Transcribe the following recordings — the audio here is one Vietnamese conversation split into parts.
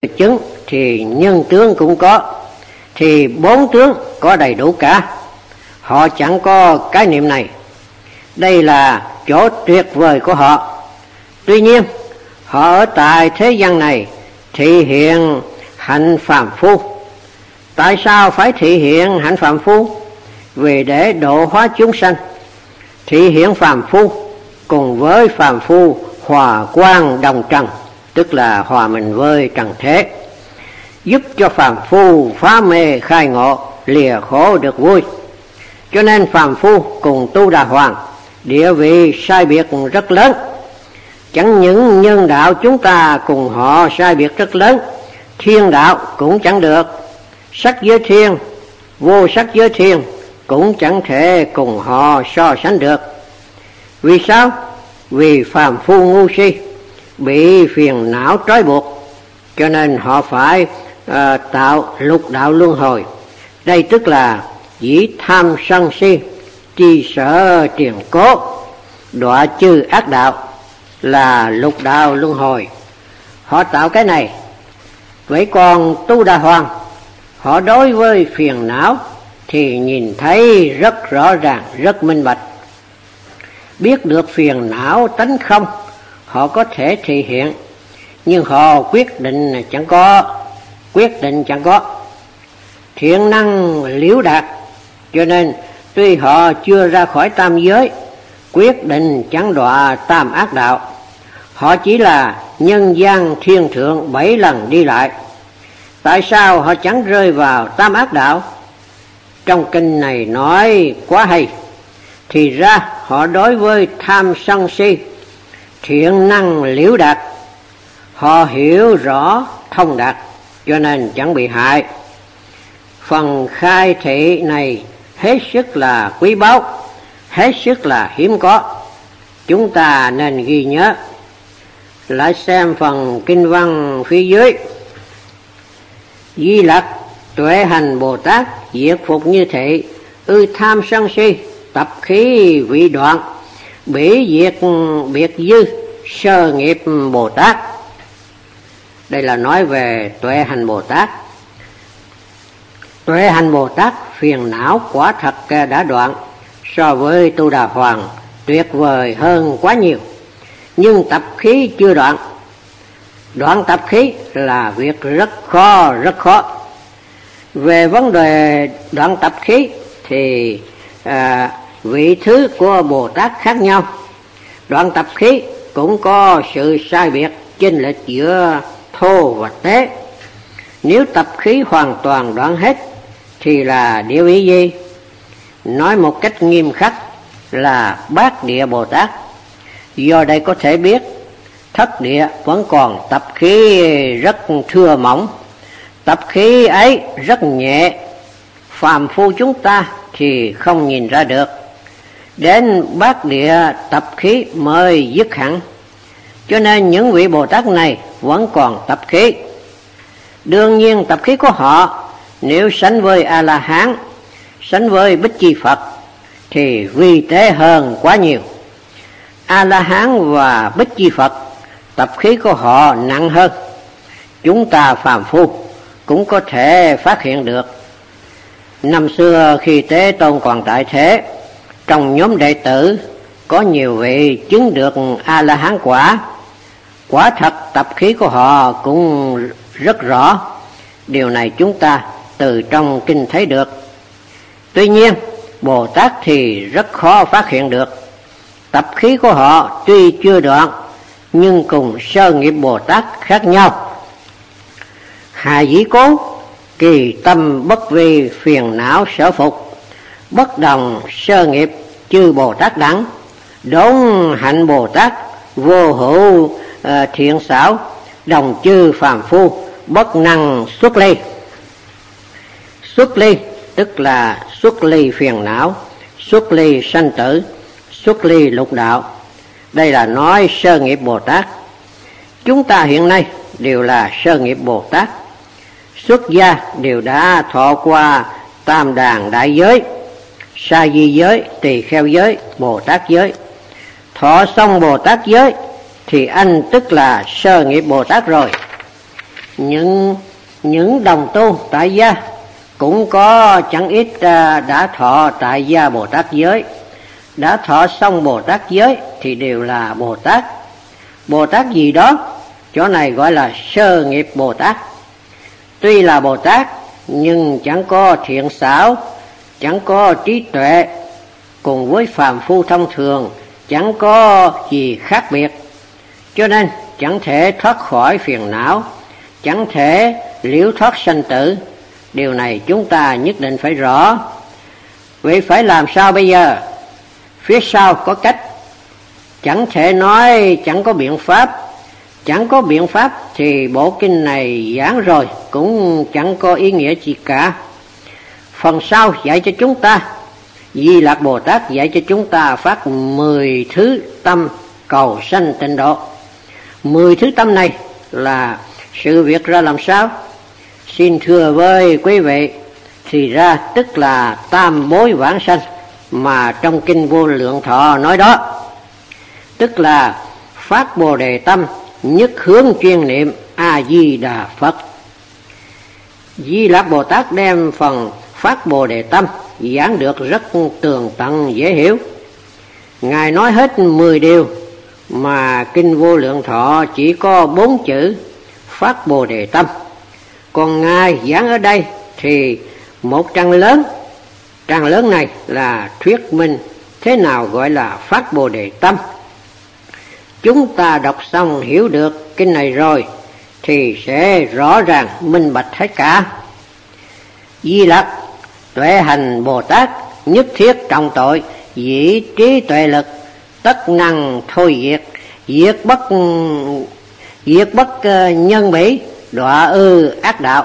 chứng thì nhân tướng cũng có, thì bốn tướng có đầy đủ cả. Họ chẳng có cái niệm này. Đây là chỗ tuyệt vời của họ. Tuy nhiên, họ ở tại thế gian này thị hiện hạnh phàm phu. Tại sao phải thị hiện hạnh phàm phu? Vì để độ hóa chúng sanh. Thị hiện phàm phu cùng với phàm phu hòa quang đồng trần, tức là hòa mình với trần thế, giúp cho phàm phu phá mê khai ngộ, lìa khổ được vui. Cho nên phàm phu cùng Tu Đà Hoàng địa vị sai biệt rất lớn. Chẳng những nhân đạo chúng ta cùng họ sai biệt rất lớn, thiên đạo cũng chẳng được. Sắc giới thiên, vô sắc giới thiên cũng chẳng thể cùng họ so sánh được. Vì sao? Vì phàm phu ngu si, bị phiền não trói buộc, cho nên họ phải tạo lục đạo luân hồi. Đây tức là dĩ tham sân si, chi sở triền cố, đọa chư ác đạo, là lục đạo luân hồi. Họ tạo cái này. Vậy còn Tu Đà Hoàng, họ đối với phiền não thì nhìn thấy rất rõ ràng, rất minh bạch. Biết được phiền não tánh không, họ có thể thể hiện, nhưng họ quyết định chẳng có. Thiện năng liễu đạt, cho nên tuy họ chưa ra khỏi tam giới, quyết định chẳng đọa tam ác đạo. Họ chỉ là nhân gian thiên thượng 7 lần đi lại. Tại sao họ chẳng rơi vào tam ác đạo? Trong kinh này nói quá hay. Thì ra họ đối với tham sân si thiện năng liễu đạt, họ hiểu rõ thông đạt, cho nên chẳng bị hại. Phần khai thị này hết sức là quý báu, hết sức là hiếm có, chúng ta nên ghi nhớ. Lại xem phần kinh văn phía dưới. Di Lặc tuệ hành Bồ Tát diệt phục như thị, ư tham sân si tập khí vị đoạn, bỉ diệt biệt dư sơ nghiệp Bồ Tát. Đây là nói về tuệ hành Bồ Tát. Tuệ hành Bồ Tát phiền não quả thật đã đoạn, so với Tu Đà Hoàng tuyệt vời hơn quá nhiều. Nhưng tập khí chưa đoạn. Đoạn tập khí là việc rất khó. Về vấn đề đoạn tập khí thì vị thứ của Bồ Tát khác nhau. Đoạn tập khí cũng có sự sai biệt, chênh lệch giữa thô và tế. Nếu tập khí hoàn toàn đoạn hết thì là địa vị gì? Nói một cách nghiêm khắc là Bát Địa Bồ Tát. Do đây có thể biết thất địa vẫn còn tập khí rất thưa mỏng, tập khí ấy rất nhẹ, phàm phu chúng ta thì không nhìn ra được. Đến Bát Địa tập khí mới dứt hẳn, cho nên những vị Bồ Tát này vẫn còn tập khí. Đương nhiên tập khí của họ nếu sánh với A-la-hán, sánh với Bích Chi Phật thì vi tế hơn quá nhiều. A-la-hán và Bích Chi Phật tập khí của họ nặng hơn. Chúng ta phàm phu cũng có thể phát hiện được. Năm xưa khi Thế Tôn còn tại thế, trong nhóm đệ tử có nhiều vị chứng được A-la-hán quả. Quả thật tập khí của họ cũng rất rõ. Điều này chúng ta từ trong kinh thấy được. Tuy nhiên Bồ Tát thì rất khó phát hiện được. Tập khí của họ tuy chưa đoạn, nhưng cùng sơ nghiệp Bồ Tát khác nhau. Hà dĩ cố, kỳ tâm bất vi phiền não sở phục, bất đồng sơ nghiệp chư Bồ Tát đẳng, đốn hạnh Bồ Tát vô hữu thiện xảo, đồng chư phàm phu bất năng xuất ly. Xuất ly tức là xuất ly phiền não, xuất ly sanh tử, xuất ly lục đạo. Đây là nói sơ nghiệp Bồ Tát. Chúng ta hiện nay đều là sơ nghiệp Bồ Tát. Xuất gia đều đã thọ qua tam đàn đại giới, sa di giới, tỳ kheo giới, Bồ Tát giới. Thọ xong Bồ Tát giới thì anh tức là sơ nghiệp Bồ Tát rồi. Những đồng tu tại gia cũng có chẳng ít đã thọ tại gia Bồ Tát giới. Đã thọ xong Bồ Tát giới thì đều là Bồ Tát. Bồ Tát gì đó, chỗ này gọi là sơ nghiệp Bồ Tát. Tuy là Bồ Tát nhưng chẳng có thiện xảo, chẳng có trí tuệ, cùng với phàm phu thông thường chẳng có gì khác biệt, cho nên chẳng thể thoát khỏi phiền não, chẳng thể liễu thoát sanh tử. Điều này chúng ta nhất định phải rõ. Vậy phải làm sao bây giờ? Phía sau có cách. Chẳng thể nói chẳng có biện pháp. Chẳng có biện pháp thì bộ kinh này giảng rồi cũng chẳng có ý nghĩa gì cả. Phần sau dạy cho chúng ta, Di Lạc Bồ Tát dạy cho chúng ta phát 10 thứ tâm cầu sanh tịnh độ. 10 thứ tâm này là sự việc ra làm sao? Xin thưa với quý vị, thì ra tức là tam bối vãng sanh mà trong kinh Vô Lượng Thọ nói đó. Tức là phát Bồ Đề tâm, nhất hướng chuyên niệm A Di Đà Phật. Di Lạc Bồ Tát đem phần phát Bồ Đề tâm giảng được rất tường tận dễ hiểu. Ngài nói hết 10 điều mà kinh Vô Lượng Thọ chỉ có 4 chữ phát Bồ Đề tâm. Còn Ngài giảng ở đây thì một trang lớn. Trang lớn này là thuyết minh thế nào gọi là phát Bồ Đề tâm. Chúng ta đọc xong hiểu được kinh này rồi thì sẽ rõ ràng minh bạch hết cả. Di Lặc tuệ hành Bồ Tát nhất thiết trọng tội, dĩ trí tuệ lực tất năng thôi diệt bất nhân bỉ, đọa ư ác đạo.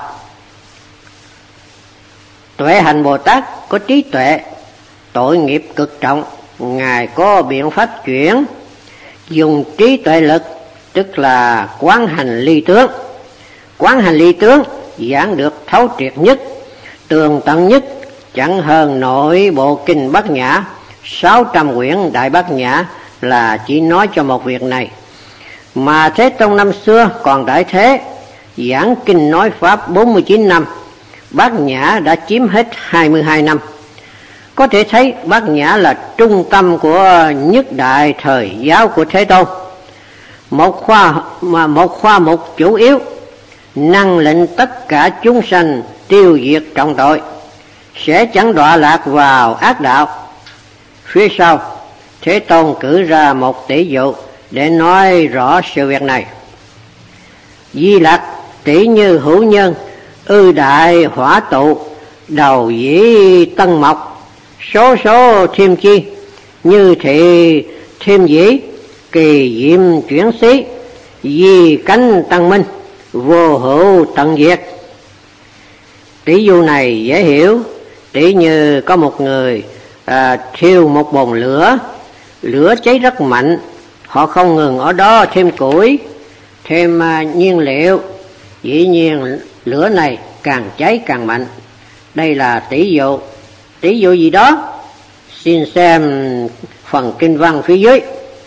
Tuệ hành Bồ Tát có trí tuệ, tội nghiệp cực trọng, Ngài có biện pháp chuyển, dùng trí tuệ lực, tức là quán hành ly tướng. Quán hành ly tướng giảng được thấu triệt nhất, tường tận nhất, chẳng hơn nổi bộ kinh Bát Nhã. 600 quyển Đại Bát Nhã là chỉ nói cho một việc này. Mà Thế Tông năm xưa còn Đại Thế giảng kinh nói pháp 49 năm, Bát Nhã đã chiếm hết 22 năm. Có thể thấy Bát Nhã là trung tâm của nhất đại thời giáo của Thế Tôn. Một khoa mục chủ yếu, năng lệnh tất cả chúng sanh tiêu diệt trọng tội, sẽ chẳng đọa lạc vào ác đạo. Phía sau, Thế Tôn cử ra một tỷ dụ để nói rõ sự việc này. Di Lặc tỷ như hữu nhân, ư đại hỏa tụ, đầu dĩ tân mộc, số thêm chi, như thị thêm dĩ, kỳ diệm chuyển xí, di cánh tăng minh, vô hữu tận diệt. Tỷ dụ này dễ hiểu. Tỷ như có một người thiêu một bồn lửa, lửa cháy rất mạnh, họ không ngừng ở đó thêm củi, thêm nhiên liệu, dĩ nhiên lửa này càng cháy càng mạnh. Đây là tỷ dụ. Tỷ dụ gì đó? Xin xem phần kinh văn phía dưới.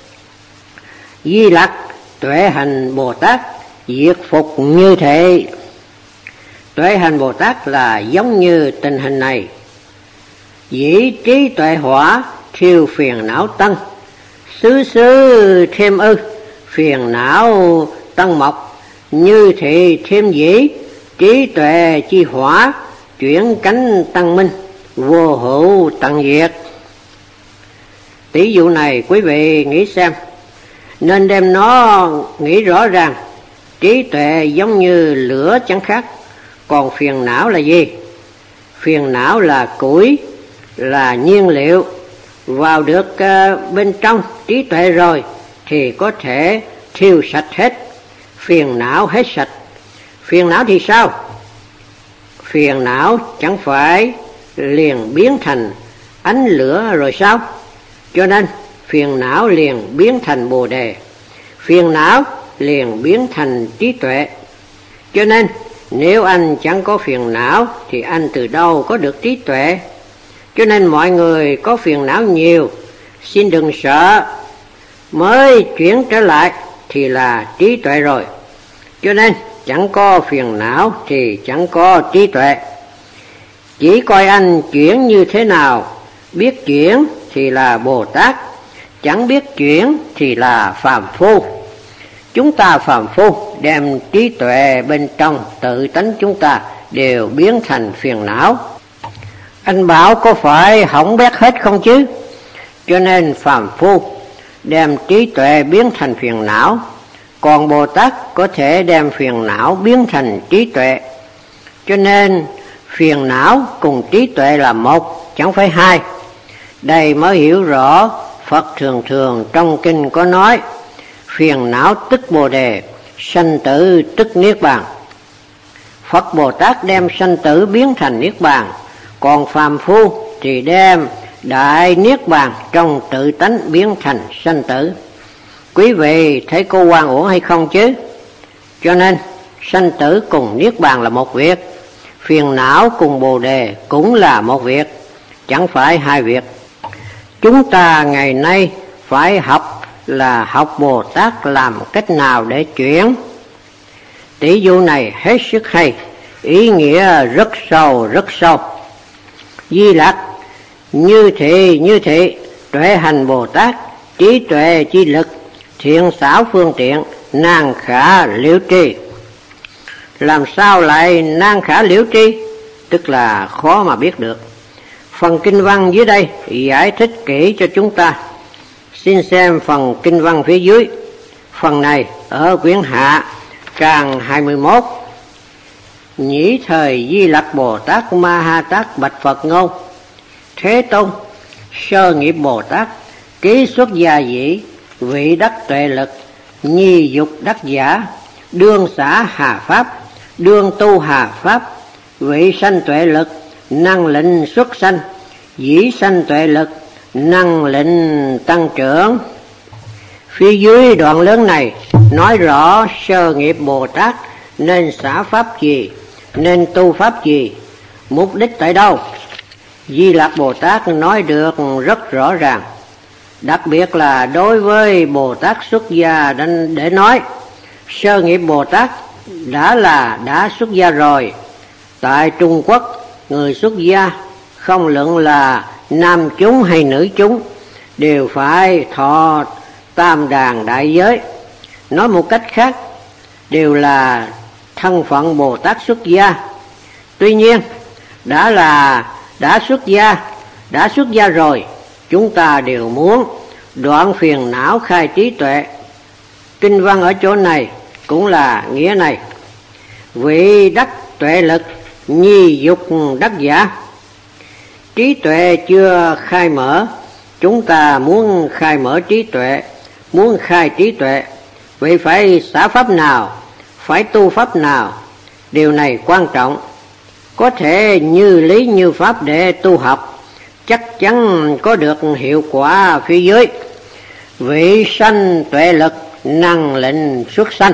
Di Lặc tuệ hành Bồ Tát diệt phục như thế. Tuệ hành Bồ Tát là giống như tình hình này. Dĩ trí tuệ hỏa thiêu phiền não tăng, xứ thêm ư, phiền não tăng mộc, như thị thêm dĩ, trí tuệ chi hỏa, chuyển cánh tăng minh, vô hữu tận diệt. Tỷ dụ này quý vị nghĩ xem, nên đem nó nghĩ rõ ràng. Trí tuệ giống như lửa chẳng khác. Còn phiền não là gì? Phiền não là củi, là nhiên liệu. Vào được bên trong trí tuệ rồi thì có thể thiêu sạch hết. Phiền não hết sạch. Phiền não thì sao? Phiền não chẳng phải liền biến thành ánh lửa rồi sao? Cho nên phiền não liền biến thành Bồ Đề, phiền não liền biến thành trí tuệ. Cho nên nếu anh chẳng có phiền não thì anh từ đâu có được trí tuệ? Cho nên mọi người có phiền não nhiều, xin đừng sợ, mới chuyển trở lại thì là trí tuệ rồi. Cho nên chẳng có phiền não thì chẳng có trí tuệ. Chỉ coi anh chuyển như thế nào, biết chuyển thì là Bồ Tát, chẳng biết chuyển thì là phàm phu. Chúng ta phàm phu đem trí tuệ bên trong tự tánh chúng ta đều biến thành phiền não. Anh bảo có phải hỏng bét hết không chứ? Cho nên phàm phu đem trí tuệ biến thành phiền não, còn Bồ Tát có thể đem phiền não biến thành trí tuệ. Cho nên phiền não cùng trí tuệ là một, chẳng phải hai. Đây mới hiểu rõ Phật thường thường trong kinh có nói, phiền não tức Bồ Đề, sanh tử tức Niết Bàn. Phật Bồ Tát đem sanh tử biến thành Niết Bàn, còn phàm phu thì đem đại Niết Bàn trong tự tánh biến thành sanh tử. Quý vị thấy cô oan uổng hay không chứ? Cho nên sanh tử cùng Niết Bàn là một việc, phiền não cùng Bồ Đề cũng là một việc, chẳng phải hai việc. Chúng ta ngày nay phải học là học Bồ Tát làm cách nào để chuyển. Tỷ dụ này hết sức hay, ý nghĩa rất sâu rất sâu. Di Lặc như thị tuệ hành Bồ Tát, trí tuệ chi lực, thiện xảo phương tiện, nan khả liễu tri. Làm sao lại nan khả liễu tri? Tức là khó mà biết được. Phần kinh văn dưới đây giải thích kỹ cho chúng ta. Xin xem phần kinh văn phía dưới. Phần này ở quyển hạ trang 21. Nhĩ thời Di Lặc Bồ Tát Ma Ha Tát bạch Phật ngôn: Thế Tôn, sơ nghiệp Bồ Tát, ký xuất gia dĩ, vị đắc tuệ lực, nhi dục đắc giả, đương xả hà pháp, đương tu hà pháp, vị sanh tuệ lực, năng lệnh xuất sanh, dĩ sanh tuệ lực, năng lệnh tăng trưởng. Phía dưới đoạn lớn này nói rõ sơ nghiệp Bồ Tát nên xả pháp gì, nên tu pháp gì, mục đích tại đâu. Di Lặc Bồ Tát nói được rất rõ ràng, đặc biệt là đối với Bồ Tát xuất gia để nói. Sơ nghiệp Bồ Tát đã xuất gia rồi. Tại Trung Quốc, người xuất gia không luận là nam chúng hay nữ chúng đều phải thọ tam đàn đại giới. Nói một cách khác, đều là thân phận Bồ Tát xuất gia. Tuy nhiên đã xuất gia rồi, chúng ta đều muốn đoạn phiền não khai trí tuệ. Kinh văn ở chỗ này cũng là nghĩa này. Vị đắc tuệ lực, nhi dục đắc giả. Trí tuệ chưa khai mở, chúng ta muốn khai mở trí tuệ, muốn khai trí tuệ, vậy phải xả pháp nào, phải tu pháp nào? Điều này quan trọng. Có thể như lý như pháp để tu học, chắc chắn có được hiệu quả phía dưới. Vị sanh tuệ lực, năng lệnh xuất sanh.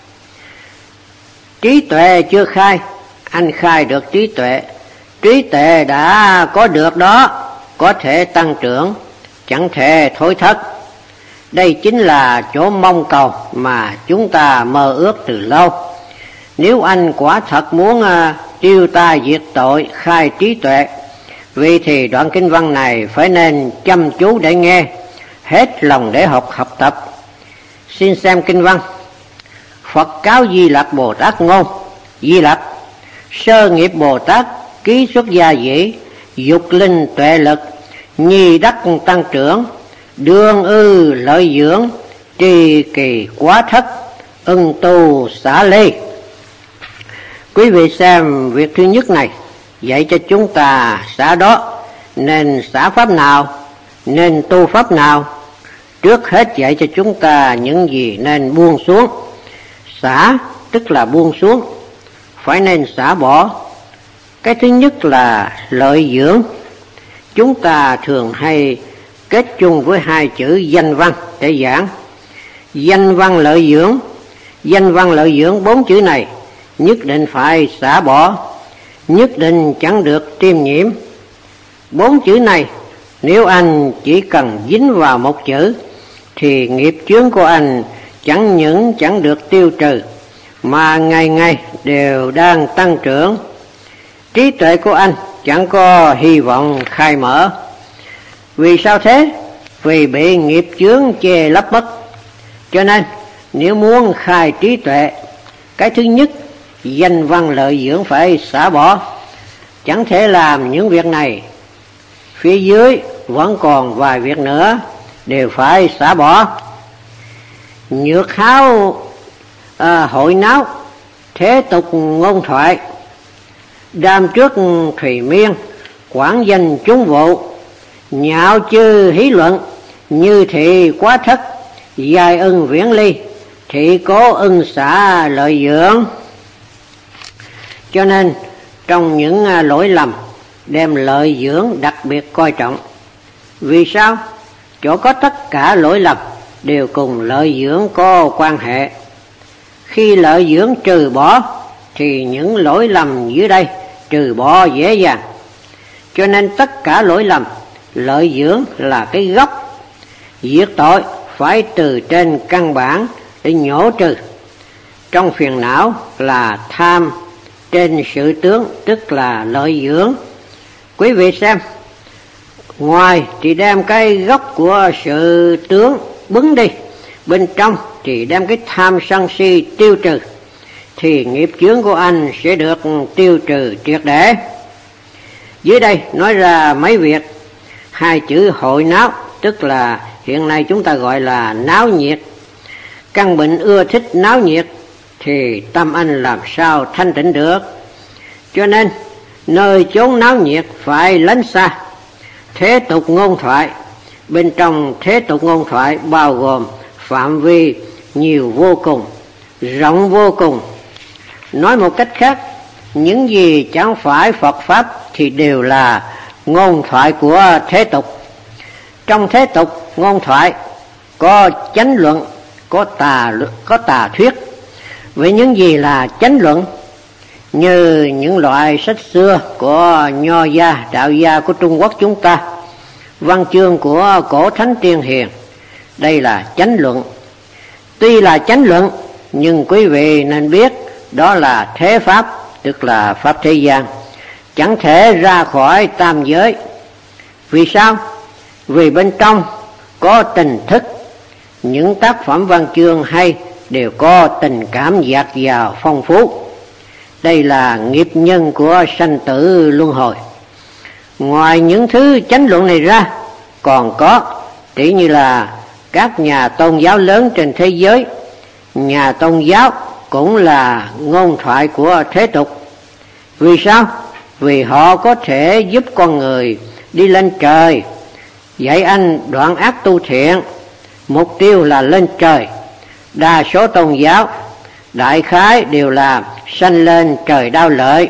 Trí tuệ chưa khai, anh khai được trí tuệ. Trí tuệ đã có được đó, có thể tăng trưởng, chẳng thể thối thất. Đây chính là chỗ mong cầu mà chúng ta mơ ước từ lâu. Nếu anh quả thật muốn tiêu ta diệt tội, khai trí tuệ, vì thì đoạn kinh văn này phải nên chăm chú để nghe, hết lòng để học tập. Xin xem kinh văn. Phật cáo Di Lặc Bồ Tát ngôn: Di Lặc, sơ nghiệp Bồ Tát ký xuất gia dĩ, dục linh tuệ lực, nhi đắc tăng trưởng, đương ư lợi dưỡng, trì kỳ quá thất, ưng tu xả ly. Quý vị xem việc thứ nhất này dạy cho chúng ta xả đó, nên xả pháp nào, nên tu pháp nào. Trước hết dạy cho chúng ta những gì nên buông xuống. Xả tức là buông xuống, phải nên xả bỏ. Cái thứ nhất là lợi dưỡng. Chúng ta thường hay kết chung với hai chữ danh văn để giảng. Danh văn lợi dưỡng. Danh văn lợi dưỡng, bốn chữ này nhất định phải xả bỏ, nhất định chẳng được tiêm nhiễm. Bốn chữ này nếu anh chỉ cần dính vào một chữ thì nghiệp chướng của anh chẳng những chẳng được tiêu trừ mà ngày ngày đều đang tăng trưởng. Trí tuệ của anh chẳng có hy vọng khai mở. Vì sao thế? Vì bị nghiệp chướng che lấp mất. Cho nên nếu muốn khai trí tuệ, cái thứ nhất, danh văn lợi dưỡng phải xả bỏ. Chẳng thể làm những việc này. Phía dưới vẫn còn vài việc nữa đều phải xả bỏ. Nhược háo hội náo, thế tục ngôn thoại, đam trước thùy miên, quảng danh chúng vụ, nhạo chư hí luận, như thị quá thất, giai ưng viễn ly, thị cố ưng xả lợi dưỡng. Cho nên trong những lỗi lầm, đem lợi dưỡng đặc biệt coi trọng. Vì sao? Chỗ có tất cả lỗi lầm đều cùng lợi dưỡng có quan hệ. Khi lợi dưỡng trừ bỏ thì những lỗi lầm dưới đây trừ bỏ dễ dàng. Cho nên tất cả lỗi lầm, lợi dưỡng là cái gốc. Diệt tội phải từ trên căn bản để nhổ trừ. Trong phiền não là tham, trên sự tướng tức là lợi dưỡng. Quý vị xem, ngoài thì đem cái gốc của sự tướng bứng đi, bên trong thì đem cái tham sân si tiêu trừ, thì nghiệp chướng của anh sẽ được tiêu trừ triệt để. Dưới đây nói ra mấy việc. Hai chữ hội náo tức là hiện nay chúng ta gọi là náo nhiệt. Căn bệnh ưa thích náo nhiệt thì tâm anh làm sao thanh tịnh được. Cho nên nơi chốn náo nhiệt phải lánh xa. Thế tục ngôn thoại, bên trong thế tục ngôn thoại bao gồm phạm vi nhiều vô cùng, rộng vô cùng. Nói một cách khác, những gì chẳng phải Phật Pháp thì đều là ngôn thoại của thế tục. Trong thế tục ngôn thoại có chánh luận, có tà thuyết. Vậy những gì là chánh luận? Như những loại sách xưa của Nho gia, Đạo gia của Trung Quốc chúng ta, văn chương của cổ thánh tiên hiền, đây là chánh luận. Tuy là chánh luận nhưng quý vị nên biết đó là thế pháp, tức là pháp thế gian, chẳng thể ra khỏi tam giới. Vì sao? Vì bên trong có tình thức. Những tác phẩm văn chương hay đều có tình cảm dạt dào phong phú. Đây là nghiệp nhân của sanh tử luân hồi. Ngoài những thứ chánh luận này ra, còn có tỷ như là các nhà tôn giáo lớn trên thế giới. Nhà tôn giáo cũng là ngôn thoại của thế tục. Vì sao? Vì họ có thể giúp con người đi lên trời, dạy anh đoạn ác tu thiện, mục tiêu là lên trời. Đa số tôn giáo đại khái đều là sanh lên trời đau lợi.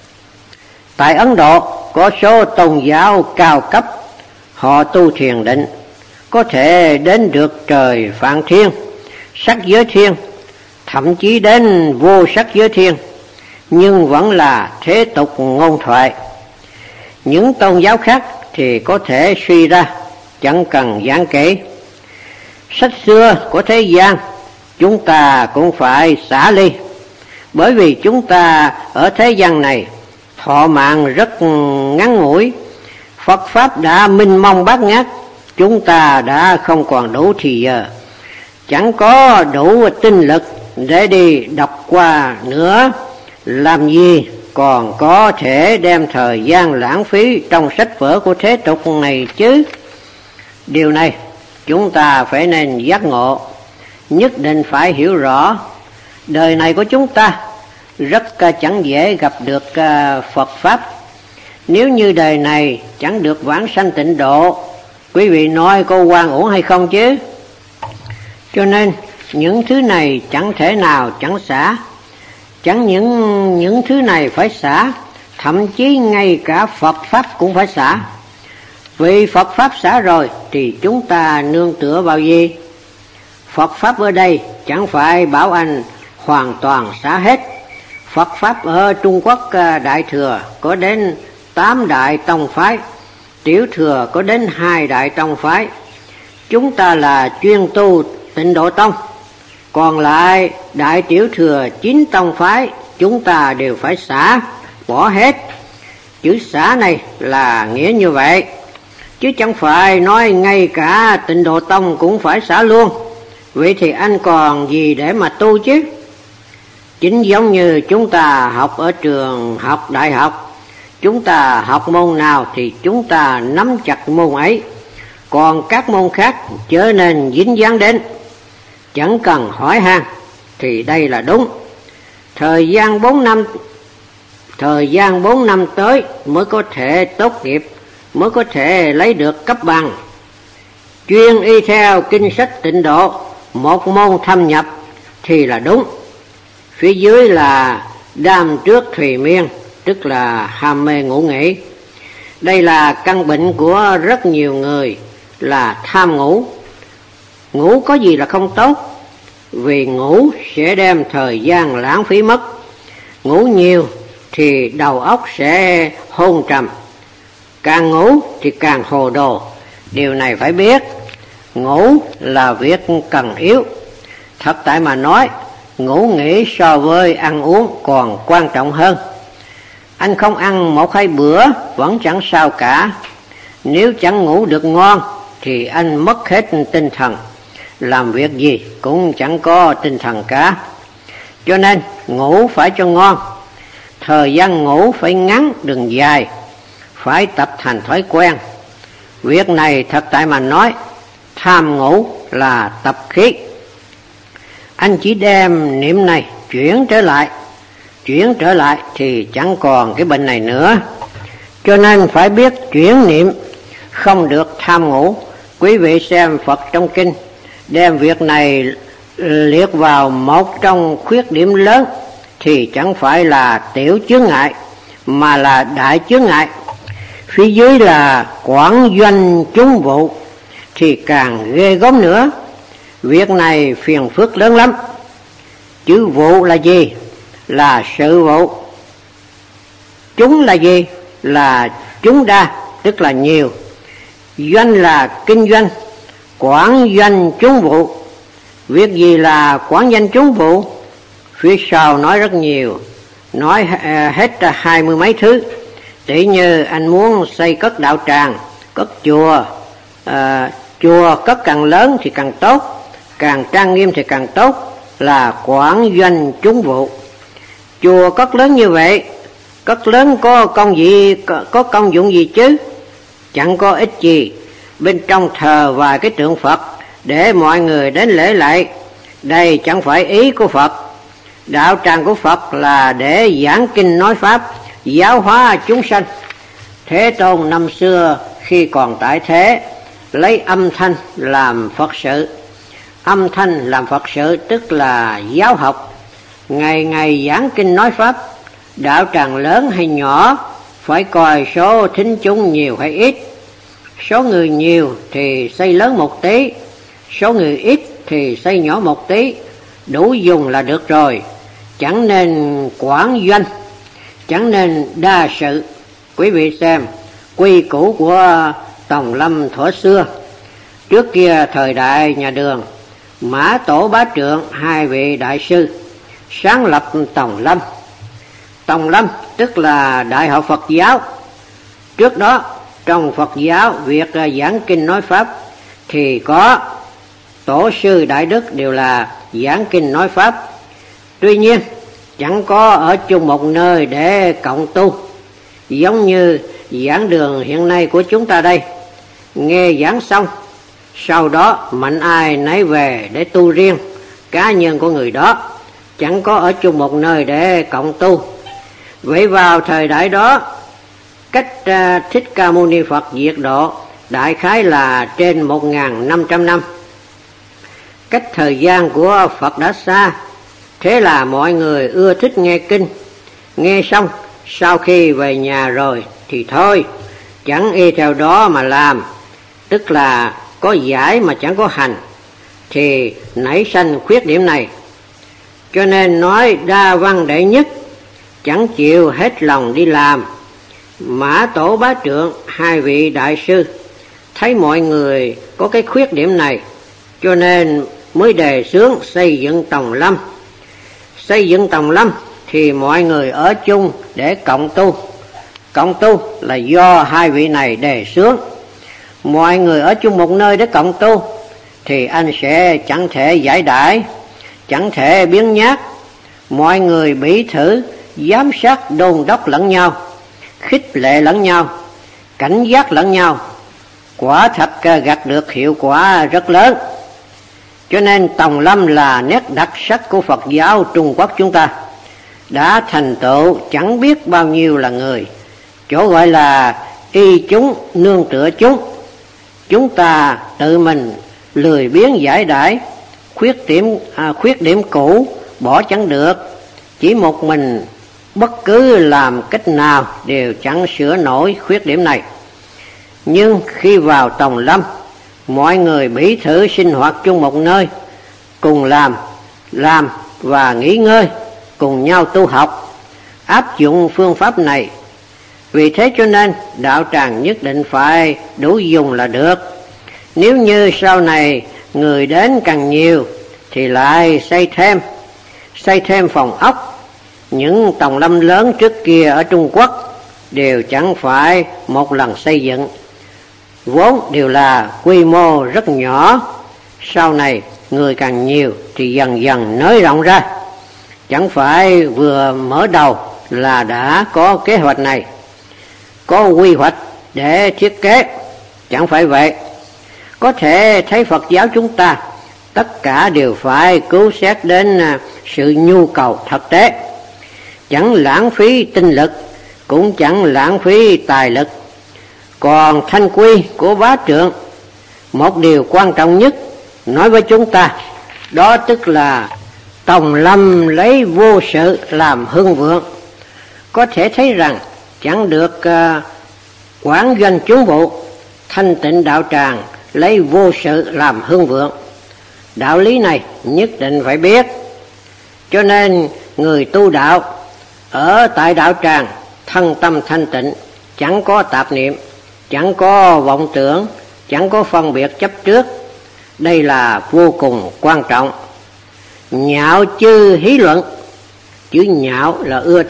Tại Ấn Độ có số tôn giáo cao cấp, họ tu thiền định, có thể đến được trời Phạn Thiên, sắc giới thiên, thậm chí đến vô sắc giới thiên, nhưng vẫn là thế tục ngôn thoại. Những tôn giáo khác thì có thể suy ra, chẳng cần giảng kể. Sách xưa của thế gian chúng ta cũng phải xả ly, bởi vì chúng ta ở thế gian này thọ mạng rất ngắn ngủi. Phật Pháp đã minh mông bát ngát, chúng ta đã không còn đủ thì giờ, chẳng có đủ tinh lực để đi đọc qua nữa. Làm gì còn có thể đem thời gian lãng phí trong sách vở của thế tục này chứ. Điều này chúng ta phải nên giác ngộ, nhất định phải hiểu rõ. Đời này của chúng ta rất chẳng dễ gặp được Phật Pháp. Nếu như đời này chẳng được vãng sanh tịnh độ, quý vị nói có oan uổng hay không chứ? Cho nên những thứ này chẳng thể nào chẳng xả. Chẳng những thứ này phải xả, thậm chí ngay cả Phật Pháp cũng phải xả. Vì Phật Pháp xả rồi thì chúng ta nương tựa vào gì? Phật Pháp ở đây chẳng phải bảo anh hoàn toàn xả hết. Phật Pháp ở Trung Quốc Đại Thừa có đến 8 đại tông phái, Tiểu Thừa có đến 2 đại tông phái. Chúng ta là chuyên tu Tịnh Độ Tông, Còn lại đại tiểu thừa 9 tông phái chúng ta đều phải xả, bỏ hết. Chữ xả này là nghĩa như vậy, chứ chẳng phải nói ngay cả Tịnh Độ Tông cũng phải xả luôn. Vậy thì anh còn gì để mà tu chứ? Chính giống như chúng ta học ở trường học đại học, chúng ta học môn nào thì chúng ta nắm chặt môn ấy, còn các môn khác trở nên dính dáng đến, chẳng cần hỏi han, thì đây là đúng. Thời gian 4 năm tới mới có thể tốt nghiệp, mới có thể lấy được cấp bằng. Chuyên y theo kinh sách Tịnh Độ, một môn thâm nhập thì là đúng. Phía dưới là đam trước thùy miên, tức là ham mê ngủ nghỉ. Đây là căn bệnh của rất nhiều người, là tham ngủ. Ngủ có gì là không tốt, vì ngủ sẽ đem thời gian lãng phí mất. Ngủ nhiều thì đầu óc sẽ hôn trầm, càng ngủ thì càng hồ đồ. Điều này phải biết, ngủ là việc cần yếu. Thật tại mà nói, ngủ nghỉ so với ăn uống còn quan trọng hơn. Anh không ăn 1-2 bữa vẫn chẳng sao cả. Nếu chẳng ngủ được ngon thì anh mất hết tinh thần, làm việc gì cũng chẳng có tinh thần cả. Cho nên ngủ phải cho ngon, thời gian ngủ phải ngắn đừng dài, phải tập thành thói quen. Việc này thật tại mà nói, tham ngủ là tập khí. Anh chỉ đem niệm này chuyển trở lại thì chẳng còn cái bệnh này nữa. Cho nên phải biết chuyển niệm, không được tham ngủ. Quý vị xem Phật trong kinh, đem việc này liệt vào một trong khuyết điểm lớn thì chẳng phải là tiểu chướng ngại, mà là đại chướng ngại. Phía dưới là quảng doanh chúng vụ thì càng ghê gớm nữa. Việc này phiền phức lớn lắm. Chữ vụ là gì? Là sự vụ. Chúng là gì? Là chúng đa, tức là nhiều. Doanh là kinh doanh, quảng doanh chúng vụ. Việc gì là quảng doanh chúng vụ? Phía sau nói rất nhiều, nói hết 20 mấy thứ. Tỷ như anh muốn xây cất đạo tràng, cất chùa, chùa cất càng lớn thì càng tốt, càng trang nghiêm thì càng tốt, là quảng doanh chúng vụ. Chùa cất lớn như vậy, cất lớn có công dụng gì chứ? Chẳng có ích gì. Bên trong thờ vài cái tượng Phật để mọi người đến lễ lạy, đây chẳng phải ý của Phật. Đạo tràng của Phật là để giảng kinh nói pháp, giáo hóa chúng sanh. Thế Tôn năm xưa khi còn tại thế, lấy âm thanh làm Phật sự. Âm thanh làm Phật sự tức là giáo học, ngày ngày giảng kinh nói pháp. Đạo tràng lớn hay nhỏ phải coi số thính chúng nhiều hay ít. Số người nhiều thì xây lớn một tí, số người ít thì xây nhỏ một tí, đủ dùng là được rồi. Chẳng nên quảng doanh, chẳng nên đa sự. Quý vị xem quy củ của Tòng Lâm thuở xưa. Trước kia thời đại nhà Đường, Mã Tổ Bá Trượng, hai vị đại sư sáng lập Tòng Lâm. Tòng Lâm tức là Đại học Phật giáo. Trước đó trong Phật giáo, việc giảng kinh nói pháp thì có tổ sư đại đức đều là giảng kinh nói pháp. Tuy nhiên chẳng có ở chung một nơi để cộng tu, giống như giảng đường hiện nay của chúng ta đây. Nghe giảng xong, sau đó mạnh ai nấy về để tu riêng, cá nhân của người đó, chẳng có ở chung một nơi để cộng tu. Vậy vào thời đại đó, cách Thích Ca Mâu Ni Phật diệt độ đại khái là trên 1.500 năm. Cách thời gian của Phật đã xa, thế là mọi người ưa thích nghe kinh. Nghe xong, sau khi về nhà rồi thì thôi, chẳng y theo đó mà làm, tức là có giải mà chẳng có hành, thì nảy sanh khuyết điểm này. Cho nên nói đa văn đệ nhất, chẳng chịu hết lòng đi làm. Mã Tổ Bá Trượng, hai vị đại sư thấy mọi người có cái khuyết điểm này, cho nên mới đề xướng xây dựng tòng lâm. Xây dựng tòng lâm thì mọi người ở chung để cộng tu. Cộng tu là do hai vị này đề xướng. Mọi người ở chung một nơi để cộng tu thì anh sẽ chẳng thể giải đãi, chẳng thể biến nhát. Mọi người bỉ thử, giám sát đôn đốc lẫn nhau, khích lệ lẫn nhau, cảnh giác lẫn nhau, quả thật gặt được hiệu quả rất lớn. Cho nên tòng lâm là nét đặc sắc của Phật giáo Trung Quốc chúng ta. Đã thành tựu chẳng biết bao nhiêu là người, chỗ gọi là y chúng nương tựa chúng. Chúng ta tự mình lười biếng giải đãi, khuyết điểm cũ bỏ chẳng được, chỉ một mình bất cứ làm cách nào đều chẳng sửa nổi khuyết điểm này. Nhưng khi vào tòng lâm, mọi người bỉ thử sinh hoạt chung một nơi, cùng làm và nghỉ ngơi, cùng nhau tu học, áp dụng phương pháp này. Vì thế cho nên đạo tràng nhất định phải đủ dùng là được. Nếu như sau này người đến càng nhiều thì lại xây thêm phòng ốc. Những tòng lâm lớn trước kia ở Trung Quốc đều chẳng phải một lần xây dựng, vốn đều là quy mô rất nhỏ. Sau này người càng nhiều thì dần dần nới rộng ra. Chẳng phải vừa mở đầu là đã có kế hoạch này, có quy hoạch để thiết kế, chẳng phải vậy. Có thể thấy Phật giáo chúng ta tất cả đều phải cứu xét đến sự nhu cầu thực tế, chẳng lãng phí tinh lực, cũng chẳng lãng phí tài lực. Còn thanh quy của bá trượng, một điều quan trọng nhất nói với chúng ta, đó tức là tòng lâm lấy vô sự làm hưng vượng. Có thể thấy rằng chẳng được quản doanh chúng vụ, thanh tịnh đạo tràng lấy vô sự làm hưng vượng. Đạo lý này nhất định phải biết. Cho nên người tu đạo ở tại đạo tràng thân tâm thanh tịnh, chẳng có tạp niệm, chẳng có vọng tưởng, chẳng có phân biệt chấp trước. Đây là vô cùng quan trọng. Nhạo chư hí luận. Chữ nhạo là ưa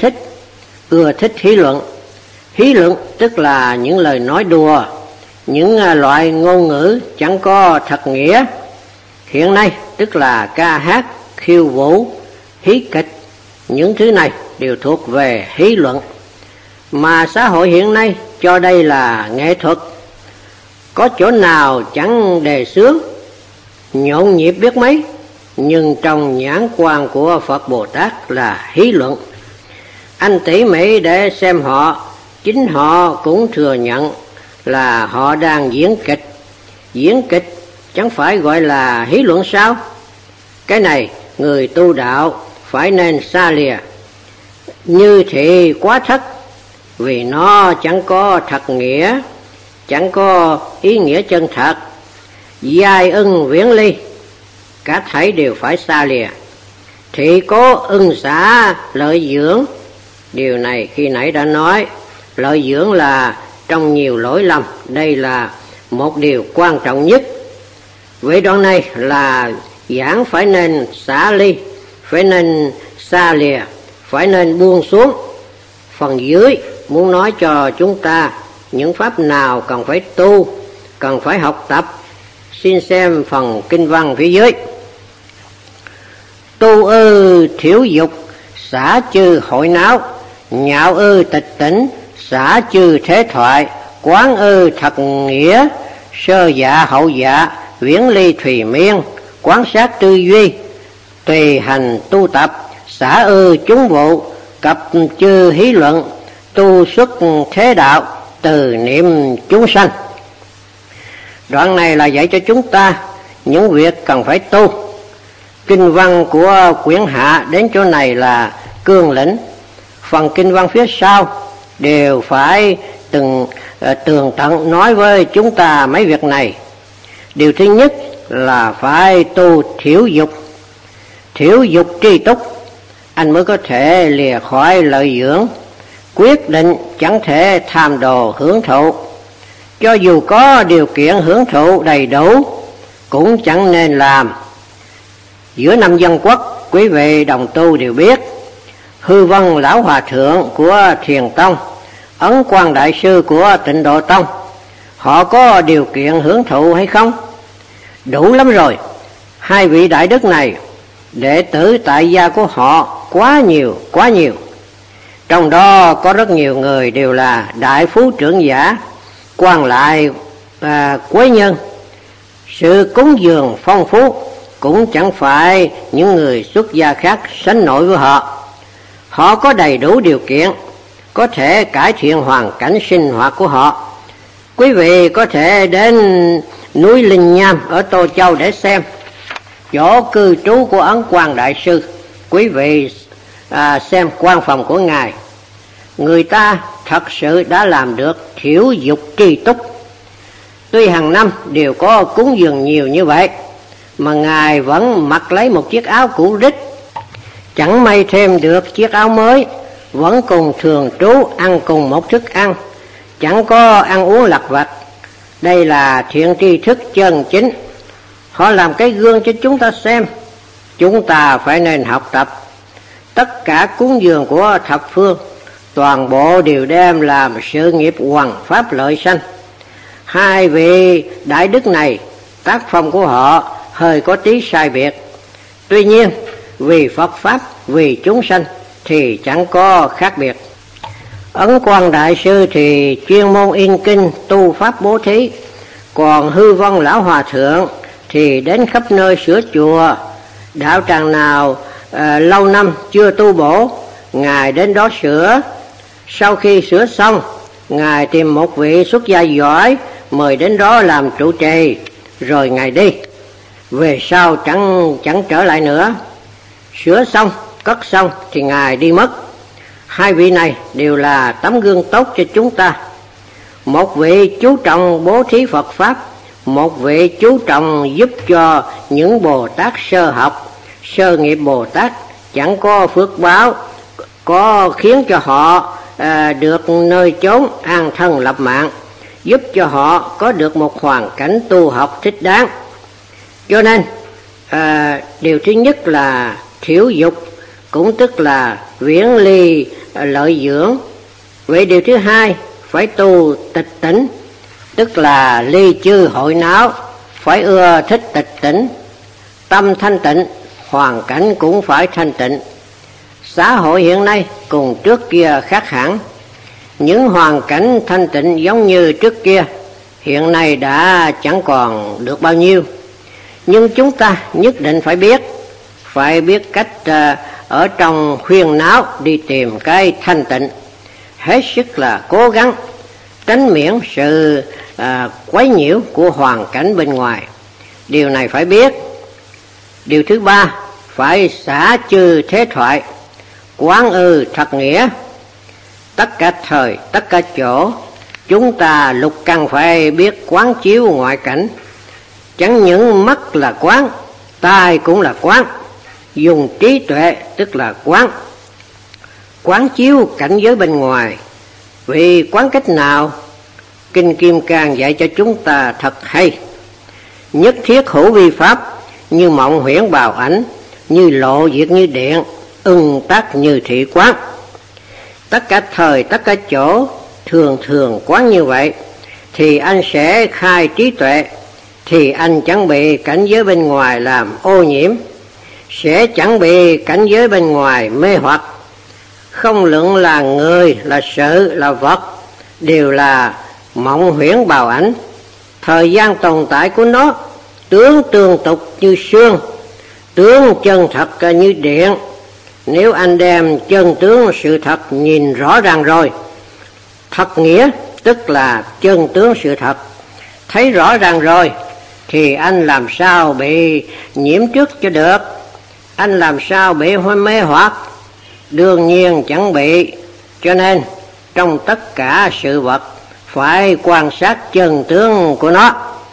thích hí luận. Hí luận tức là những lời nói đùa, những loại ngôn ngữ chẳng có thật nghĩa. Hiện nay tức là ca hát, khiêu vũ, hí kịch. Những thứ này đều thuộc về hí luận. Mà xã hội hiện nay cho đây là nghệ thuật. Có chỗ nào chẳng đề xướng, nhộn nhịp biết mấy, nhưng trong nhãn quan của Phật Bồ Tát là hí luận. Anh tỉ mỉ để xem họ, chính họ cũng thừa nhận là họ đang diễn kịch. Diễn kịch chẳng phải gọi là hí luận sao? Cái này người tu đạo phải nên xa lìa. Như thì quá thất, vì nó chẳng có thật nghĩa, chẳng có ý nghĩa chân thật. Giai ưng viễn ly, cả thảy đều phải xa lìa. Thị cố ưng xả lợi dưỡng. Điều này khi nãy đã nói, lợi dưỡng là trong nhiều lỗi lầm, đây là một điều quan trọng nhất. Vậy đoạn này là giảng phải nên xả ly, phải nên xa lìa, phải nên buông xuống. Phần dưới muốn nói cho chúng ta những pháp nào cần phải tu, cần phải học tập. Xin xem phần kinh văn phía dưới. Tu ư thiểu dục, xả chư hội náo. Nhạo ư tịch tỉnh, xả chư thế thoại. Quán ư thật nghĩa, sơ dạ hậu dạ. Viễn ly thùy miên, quán sát tư duy. Tùy hành tu tập, xả ư chúng vụ. Cập chư hí luận, tu xuất thế đạo. Từ niệm chúng sanh. Đoạn này là dạy cho chúng ta những việc cần phải tu. Kinh văn của quyển hạ đến chỗ này là cương lĩnh. Phần kinh văn phía sau đều phải tường tận nói với chúng ta mấy việc này. Điều thứ nhất là phải tu thiểu dục. Thiểu dục tri túc, anh mới có thể lìa khỏi lợi dưỡng. Quyết định chẳng thể tham đồ hưởng thụ. Cho dù có điều kiện hưởng thụ đầy đủ cũng chẳng nên làm. Giữa năm Dân Quốc, quý vị đồng tu đều biết, Hư Vân Lão Hòa Thượng của Thiền Tông, Ấn Quang Đại Sư của Tịnh Độ Tông, họ có điều kiện hưởng thụ hay không? Đủ lắm rồi. Hai vị đại đức này, đệ tử tại gia của họ quá nhiều. Trong đó có rất nhiều người đều là đại phú trưởng giả, quan lại, quế nhân. Sự cúng dường phong phú cũng chẳng phải những người xuất gia khác sánh nổi với họ. Họ có đầy đủ điều kiện, có thể cải thiện hoàn cảnh sinh hoạt của họ. Quý vị có thể đến núi Linh Nham ở Tô Châu để xem chỗ cư trú của Ấn Quang Đại Sư. Quý vị xem quan phòng của Ngài. Người ta thật sự đã làm được thiểu dục tri túc. Tuy hàng năm đều có cúng dường nhiều như vậy, mà Ngài vẫn mặc lấy một chiếc áo cũ rích, chẳng may thêm được chiếc áo mới, vẫn cùng thường trú ăn cùng một thức ăn, chẳng có ăn uống lặt vặt. Đây là thiện tri thức chân chính. Họ làm cái gương cho chúng ta xem. Chúng ta phải nên học tập. Tất cả cúng dường của thập phương, toàn bộ đều đem làm sự nghiệp hoằng pháp lợi sanh. Hai vị đại đức này, tác phong của họ hơi có tí sai biệt. Tuy nhiên, vì Phật Pháp, vì chúng sanh thì chẳng có khác biệt. Ấn Quang Đại Sư thì chuyên môn in kinh tu pháp bố thí, còn Hư Vân Lão Hòa Thượng thì đến khắp nơi sửa chùa. Đạo tràng nào lâu năm chưa tu bổ, Ngài đến đó sửa. Sau khi sửa xong, Ngài tìm một vị xuất gia giỏi mời đến đó làm trụ trì, rồi Ngài đi. Về sau chẳng trở lại nữa. Sửa xong, cất xong thì Ngài đi mất. Hai vị này đều là tấm gương tốt cho chúng ta. Một vị chú trọng bố thí Phật Pháp, một vị chú trọng giúp cho những Bồ Tát sơ học, sơ nghiệp Bồ Tát chẳng có phước báo, có khiến cho họ được nơi chốn an thân lập mạng, giúp cho họ có được một hoàn cảnh tu học thích đáng. Cho nên điều thứ nhất là thiểu dục, cũng tức là viễn ly lợi dưỡng. Vậy điều thứ hai phải tu tịch tỉnh, tức là ly chư hội náo, phải ưa thích tịch tỉnh. Tâm thanh tịnh, hoàn cảnh cũng phải thanh tịnh. Xã hội hiện nay cùng trước kia khác hẳn. Những hoàn cảnh thanh tịnh giống như trước kia hiện nay đã chẳng còn được bao nhiêu. Nhưng chúng ta nhất định phải biết cách ở trong khuyên náo đi tìm cái thanh tịnh, hết sức là cố gắng tránh miễn sự quấy nhiễu của hoàn cảnh bên ngoài. Điều này phải biết. Điều thứ ba, phải xả trừ thế thoại, quán ư thật nghĩa. Tất cả thời, tất cả chỗ, chúng ta lục căn phải biết quán chiếu ngoại cảnh. Chẳng những mắt là quán, tai cũng là quán. Dùng trí tuệ tức là quán chiếu cảnh giới bên ngoài. Vì quán cách nào? Kinh Kim Cang dạy cho chúng ta thật hay. Nhất thiết hữu vi pháp, như mộng huyễn bào ảnh, như lộ diệt như điện, ưng tác như thị quán. Tất cả thời, tất cả chỗ, thường quán như vậy, thì anh sẽ khai trí tuệ, thì anh chẳng bị cảnh giới bên ngoài làm ô nhiễm, sẽ chẳng bị cảnh giới bên ngoài mê hoặc. Không luận là người, là sự, là vật, đều là mộng huyễn bào ảnh. Thời gian tồn tại của nó, tướng tương tục như sương, tướng chân thật như điện. Nếu anh đem chân tướng sự thật nhìn rõ ràng rồi, thật nghĩa tức là chân tướng sự thật, thấy rõ ràng rồi, thì anh làm sao bị nhiễm trước cho được? Anh làm sao bị mê hoặc? Đương nhiên chẳng bị. Cho nên trong tất cả sự vật phải quan sát chân tướng của nó.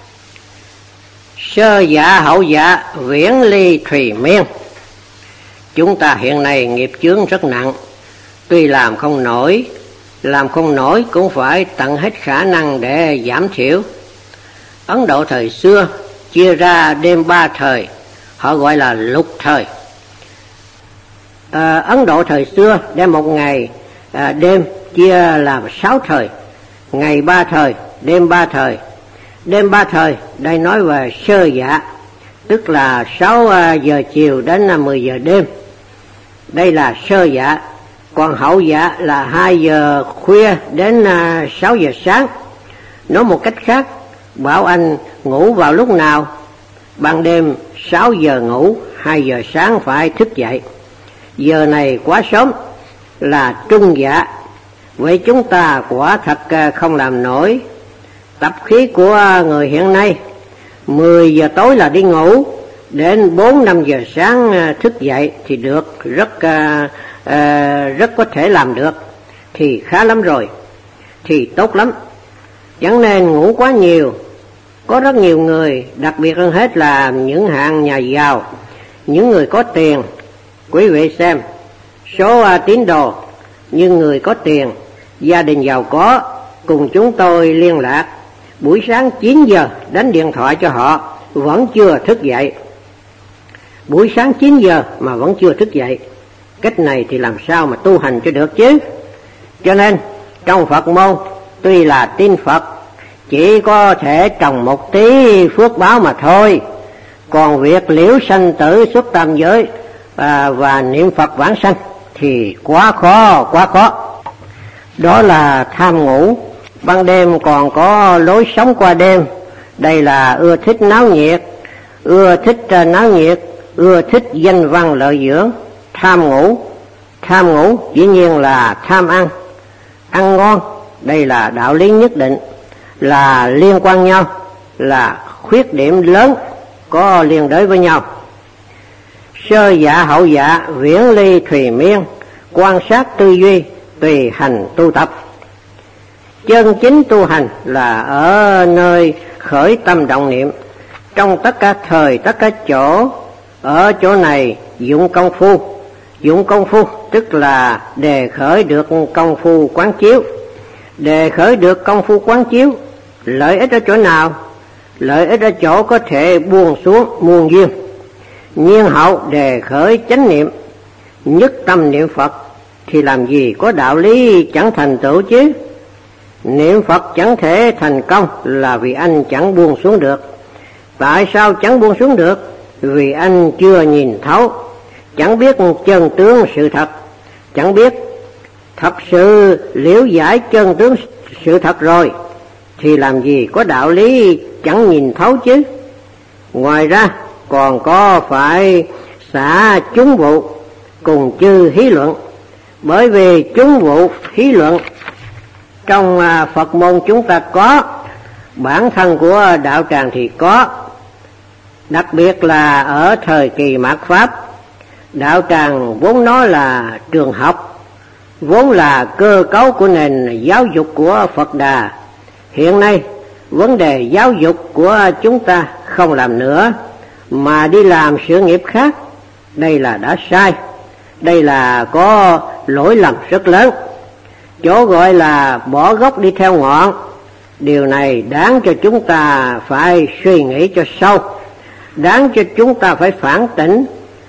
Sơ dạ hậu dạ, viễn ly thùy miên. Chúng ta hiện nay nghiệp chướng rất nặng, tuy làm không nổi cũng phải tận hết khả năng để giảm thiểu. Ấn Độ thời xưa chia ra đêm 3 thời, họ gọi là lục thời. Ấn Độ thời xưa đem một ngày đêm chia làm 6 thời, ngày 3 thời, đêm 3 thời. Đêm 3 thời đây nói về sơ dạ, tức là 6 giờ chiều đến 10 giờ đêm. Đây là sơ dạ. Còn hậu dạ là 2 giờ khuya đến 6 giờ sáng. Nói một cách khác, bảo anh ngủ vào lúc nào? Ban đêm 6 giờ ngủ, 2 giờ sáng phải thức dậy. Giờ này quá sớm, là trung dạ. Vậy chúng ta quả thật không làm nổi. Tập khí của người hiện nay 10 giờ tối là đi ngủ, đến 4-5 giờ sáng thức dậy thì được, rất có thể làm được, thì khá lắm rồi, thì tốt lắm. Chẳng nên ngủ quá nhiều. Có rất nhiều người, đặc biệt hơn hết là những hạng nhà giàu, những người có tiền. Quý vị xem, số tín đồ, nhưng người có tiền, gia đình giàu có, cùng chúng tôi liên lạc. Buổi sáng 9 giờ đánh điện thoại cho họ, vẫn chưa thức dậy. Buổi sáng 9 giờ mà vẫn chưa thức dậy. Cách này thì làm sao mà tu hành cho được chứ? Cho nên, trong Phật môn, tuy là tin Phật, chỉ có thể trồng một tí phước báo mà thôi. Còn việc liễu sanh tử xuất tam giới và niệm Phật vãng sanh thì quá khó. Đó là tham ngủ. Ban đêm còn có lối sống qua đêm. Đây là ưa thích náo nhiệt, ưa thích danh văn lợi dưỡng. Tham ngủ dĩ nhiên là tham ăn ngon. Đây là đạo lý nhất định, là liên quan nhau, là khuyết điểm lớn có liên đới với nhau. Sơ dạ hậu dạ viễn ly thùy miên, quan sát tư duy tùy hành tu tập. Chân chính tu hành là ở nơi khởi tâm động niệm, trong tất cả thời tất cả chỗ. Ở chỗ này dụng công phu tức là đề khởi được công phu quán chiếu. Đề khởi được công phu quán chiếu, lợi ích ở chỗ nào? Lợi ích ở chỗ có thể buông xuống muôn duyên. Nhiên hậu đề khởi chánh niệm, nhất tâm niệm Phật, thì làm gì có đạo lý chẳng thành tựu chứ? Niệm Phật chẳng thể thành công là vì anh chẳng buông xuống được. Tại sao chẳng buông xuống được? Vì anh chưa nhìn thấu, chẳng biết chân tướng sự thật, chẳng biết thật sự liễu giải chân tướng sự thật rồi, thì làm gì có đạo lý chẳng nhìn thấu chứ? Ngoài ra còn có phải xả chúng vụ cùng chư hí luận. Bởi vì chúng vụ hí luận trong Phật môn chúng ta có, bản thân của đạo tràng thì có. Đặc biệt là ở thời kỳ mạt Pháp, đạo tràng vốn nó là trường học, vốn là cơ cấu của nền giáo dục của Phật Đà. Hiện nay vấn đề giáo dục của chúng ta không làm nữa, mà đi làm sự nghiệp khác. Đây là đã sai, đây là có lỗi lầm rất lớn. Chỗ gọi là bỏ gốc đi theo ngọn. Điều này đáng cho chúng ta phải suy nghĩ cho sâu, đáng cho chúng ta phải phản tỉnh.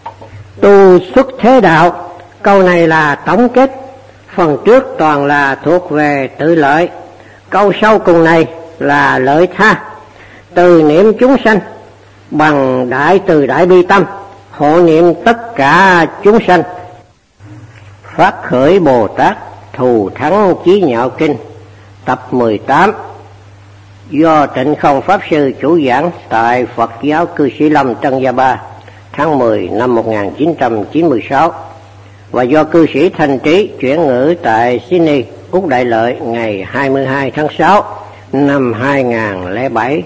Tu xuất thế đạo, câu này là tổng kết. Phần trước toàn là thuộc về tự lợi, câu sau cùng này là lợi tha. Từ niệm chúng sanh bằng đại từ đại bi tâm, hộ niệm tất cả chúng sanh. Phát khởi Bồ Tát thù thắng chí nhạo kinh, tập 18, do Trịnh Không Pháp Sư chủ giảng tại Phật giáo Cư Sĩ Lâm Trân Gia Ba, tháng 10 năm 1996, và do cư sĩ Thanh Trí chuyển ngữ tại Sydney, Úc Đại Lợi ngày 22 tháng 6 năm 2007.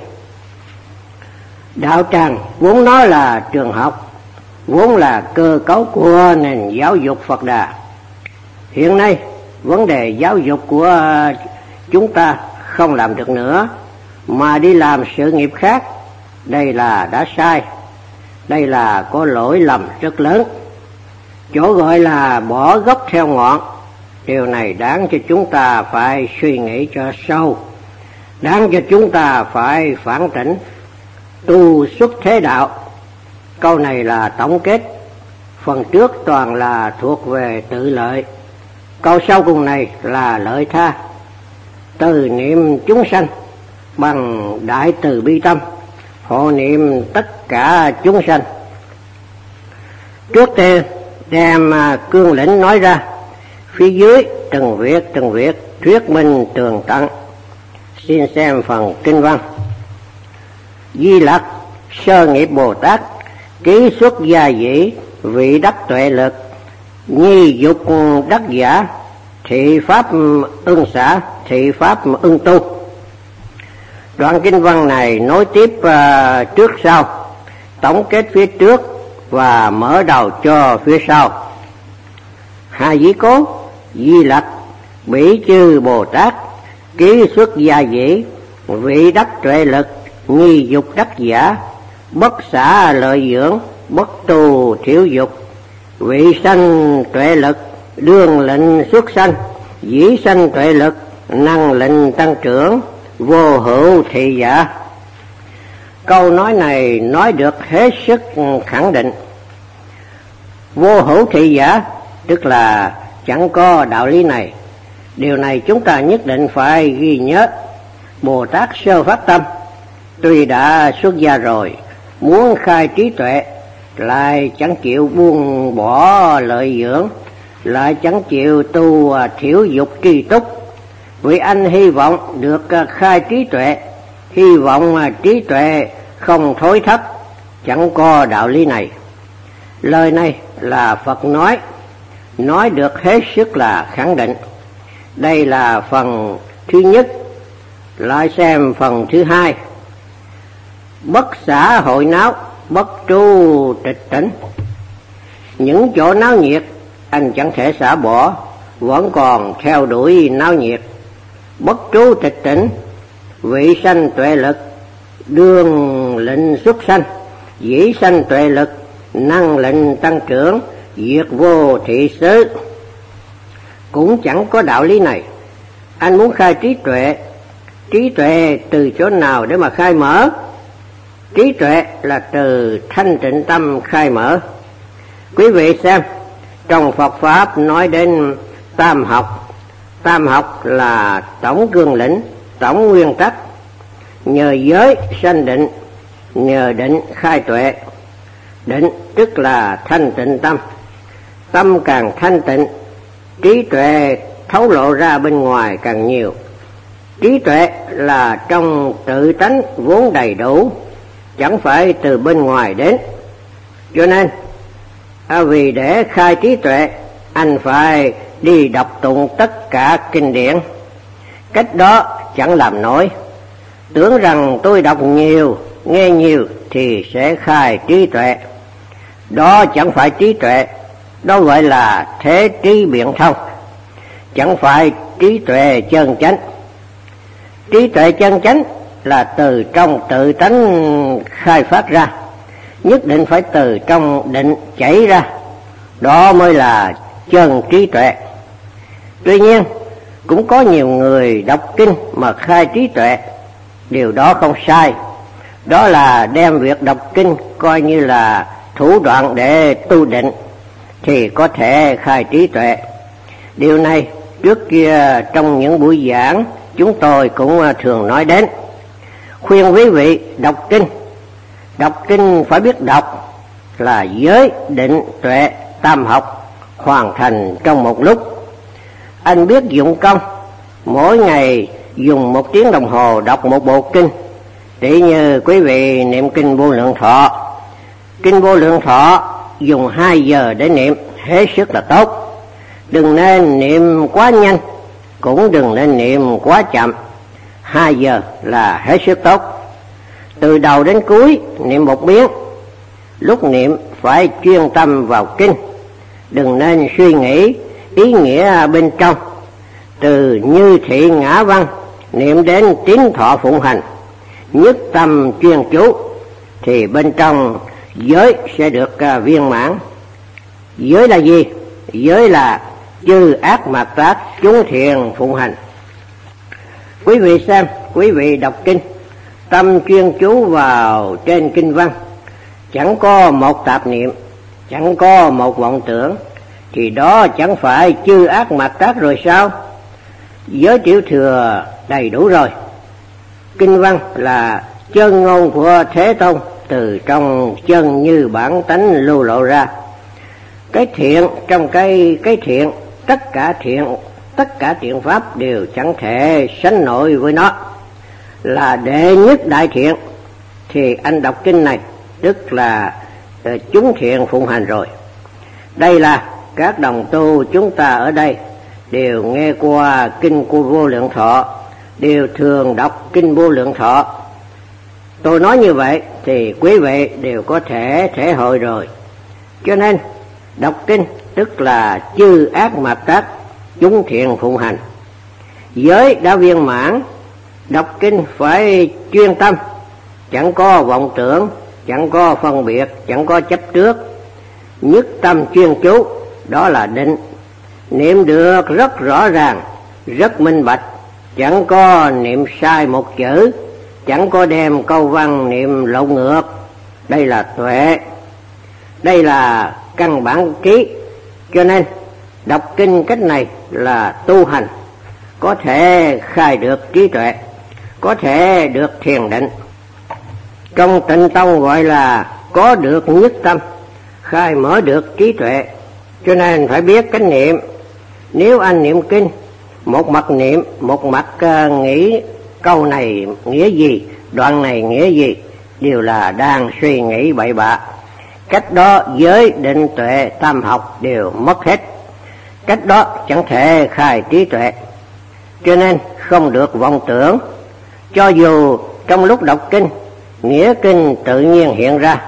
Đạo tràng vốn nó là trường học, vốn là cơ cấu của nền giáo dục Phật Đà. Hiện nay vấn đề giáo dục của chúng ta không làm được nữa, mà đi làm sự nghiệp khác. Đây là đã sai, đây là có lỗi lầm rất lớn. Chỗ gọi là bỏ gốc theo ngọn, điều này đáng cho chúng ta phải suy nghĩ cho sâu, đáng cho chúng ta phải phản tỉnh. Tu xuất thế đạo, Câu này là tổng kết, phần trước toàn là thuộc về tự lợi, câu sau cùng này là lợi tha. Từ niệm chúng sanh bằng đại từ bi tâm, hộ niệm tất cả chúng sanh. Trước tiên đem cương lĩnh nói ra, phía dưới từng việc thuyết minh tường tận. Xin xem phần kinh văn. Di Lặc sơ nghiệp Bồ Tát, ký xuất gia dĩ, vị đắc tuệ lực, nhi dục đắc giả, thị pháp ưng xả, thị pháp ưng tu. Đoạn kinh văn này nối tiếp trước sau, tổng kết phía trước và mở đầu cho phía sau. Hà Dĩ Cố, Di Lặc, bỉ chư Bồ Tát, ký xuất gia dĩ, vị đắc tuệ lực, nhi dục đắc giả, bất xả lợi dưỡng, bất tu thiểu dục, vị sanh tuệ lực, đương lệnh xuất sanh, dĩ sanh tuệ lực, năng lệnh tăng trưởng, vô hữu thị giả. Câu nói này nói được hết sức khẳng định. Vô hữu thị giả tức là chẳng có đạo lý này. Điều này chúng ta nhất định phải ghi nhớ. Bồ Tát sơ phát tâm, tuy đã xuất gia rồi, muốn khai trí tuệ, lại chẳng chịu buông bỏ lợi dưỡng, lại chẳng chịu tu thiểu dục tri túc. Vì anh hy vọng được khai trí tuệ, hy vọng trí tuệ không thối thất, chẳng có đạo lý này. Lời này là Phật nói được hết sức là khẳng định. Đây là phần thứ nhất. Lại xem phần thứ hai. Bất xả hội náo, bất tru tịch tỉnh. Những chỗ náo nhiệt anh chẳng thể xả bỏ, vẫn còn theo đuổi náo nhiệt. Bất tru tịch tỉnh, vị sanh tuệ lực, đương lệnh xuất sanh, dĩ sanh tuệ lực, năng lệnh tăng trưởng, diệt vô thị xứ. Cũng chẳng có đạo lý này. Anh muốn khai trí tuệ từ chỗ nào để mà khai mở? Trí tuệ là từ thanh tịnh tâm khai mở. Quý vị xem, trong Phật Pháp nói đến tam học. Tam học là tổng cương lĩnh, tổng nguyên tắc. Nhờ giới sanh định, nhờ định khai tuệ. Định tức là thanh tịnh tâm. Tâm càng thanh tịnh, trí tuệ thấu lộ ra bên ngoài càng nhiều. Trí tuệ là trong tự tánh vốn đầy đủ, chẳng phải từ bên ngoài đến. Cho nên vì để khai trí tuệ, anh phải đi đọc tụng tất cả kinh điển. Cách đó chẳng làm nổi. Tưởng rằng tôi đọc nhiều, nghe nhiều thì sẽ khai trí tuệ. Đó chẳng phải trí tuệ, đó gọi là thế trí biện thông, chẳng phải trí tuệ chân chánh. Trí tuệ chân chánh là từ trong tự tánh khai phát ra, nhất định phải từ trong định chảy ra, đó mới là chân trí tuệ. Tuy nhiên cũng có nhiều người đọc kinh mà khai trí tuệ, điều đó không sai. Đó là đem việc đọc kinh coi như là thủ đoạn để tu định, thì có thể khai trí tuệ. Điều này trước kia trong những buổi giảng chúng tôi cũng thường nói đến. Khuyên quý vị đọc kinh phải biết đọc, là giới định tuệ tam học hoàn thành trong một lúc. Anh biết dụng công, mỗi ngày dùng 1 tiếng đồng hồ đọc một bộ kinh. Tỷ như quý vị niệm kinh Vô Lượng Thọ. Kinh Vô Lượng Thọ dùng 2 giờ để niệm, hết sức là tốt. Đừng nên niệm quá nhanh, cũng đừng nên niệm quá chậm. 2 giờ là hết sức tốt. Từ đầu đến cuối niệm một biến. Lúc niệm phải chuyên tâm vào kinh, đừng nên suy nghĩ ý nghĩa bên trong. Từ như thị ngã văn niệm đến tín thọ phụng hành, nhất tâm chuyên chú, thì bên trong giới sẽ được viên mãn. Giới là gì? Giới là chư ác mạt tác chúng thiền phụng hành. Quý vị xem, quý vị đọc kinh, tâm chuyên chú vào trên kinh văn, chẳng có một tạp niệm, chẳng có một vọng tưởng, thì đó chẳng phải chư ác mạt tác rồi sao? Giới tiểu thừa đầy đủ rồi. Kinh văn là chân ngôn của Thế Tôn, từ trong chân như bản tánh lưu lộ ra. Cái thiện trong cái thiện, tất cả thiện pháp đều chẳng thể sánh nổi với nó. Là đệ nhất đại thiện, thì anh đọc kinh này tức là chúng thiện phụng hành rồi. Đây là các đồng tu chúng ta ở đây đều nghe qua kinh của Vô Lượng Thọ, đều thường đọc kinh Vô Lượng Thọ. Tôi nói như vậy thì quý vị đều có thể thể hội rồi. Cho nên đọc kinh tức là chư ác mạt tác, chúng thiện phụng hành. Giới đã viên mãn, đọc kinh phải chuyên tâm, chẳng có vọng tưởng, chẳng có phân biệt, chẳng có chấp trước, nhất tâm chuyên chú, đó là định. Niệm được rất rõ ràng, rất minh bạch, chẳng có niệm sai một chữ, chẳng có đem câu văn niệm lộn ngược. Đây là tuệ, đây là căn bản trí. Cho nên đọc kinh cách này là tu hành, có thể khai được trí tuệ, có thể được thiền định. Trong Tịnh Tông gọi là có được nhất tâm, khai mở được trí tuệ. Cho nên phải biết cách niệm. Nếu anh niệm kinh, một mặt niệm, một mặt nghĩ câu này nghĩa gì, đoạn này nghĩa gì, đều là đang suy nghĩ bậy bạ. Cách đó giới định tuệ tam học đều mất hết. Cách đó chẳng thể khai trí tuệ. Cho nên không được vọng tưởng. Cho dù trong lúc đọc kinh, nghĩa kinh tự nhiên hiện ra.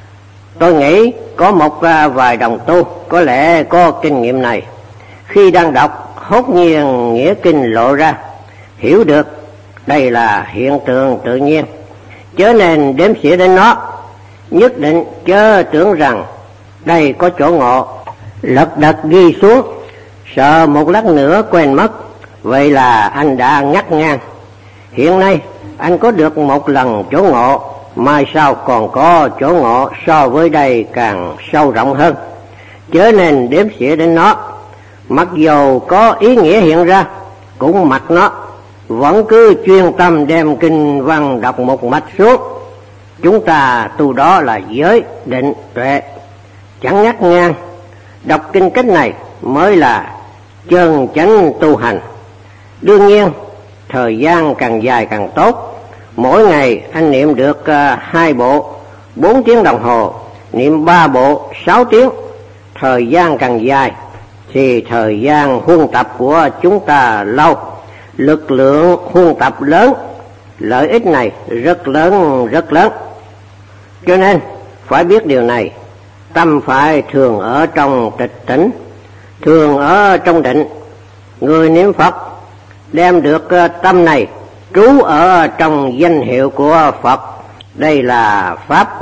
Tôi nghĩ có một vài đồng tu có lẽ có kinh nghiệm này. Khi đang đọc, hốt nhiên nghĩa kinh lộ ra, hiểu được đây là hiện tượng tự nhiên, chớ nên đếm xỉa đến nó. Nhất định chớ tưởng rằng đây có chỗ ngộ, lật đật ghi xuống, sợ một lát nữa quên mất. Vậy là anh đã ngắt ngang. Hiện nay anh có được một lần chỗ ngộ, mai sau còn có chỗ ngộ so với đây càng sâu rộng hơn, chớ nên đếm xỉa đến nó. Mặc dù có ý nghĩa hiện ra, cũng mặc nó, vẫn cứ chuyên tâm đem kinh văn đọc một mạch xuống. Chúng ta tu đó là giới định tuệ, chẳng ngắt ngang. Đọc kinh cách này mới là chân chánh tu hành. Đương nhiên thời gian càng dài càng tốt. Mỗi ngày anh niệm được 2 bộ 4 tiếng đồng hồ, niệm 3 bộ 6 tiếng. Thời gian càng dài thì thời gian huân tập của chúng ta lâu, lực lượng huân tập lớn. Lợi ích này rất lớn, rất lớn. Cho nên phải biết điều này. Tâm phải thường ở trong tịch tỉnh, thường ở trong định. Người niệm Phật đem được tâm này trú ở trong danh hiệu của Phật. Đây là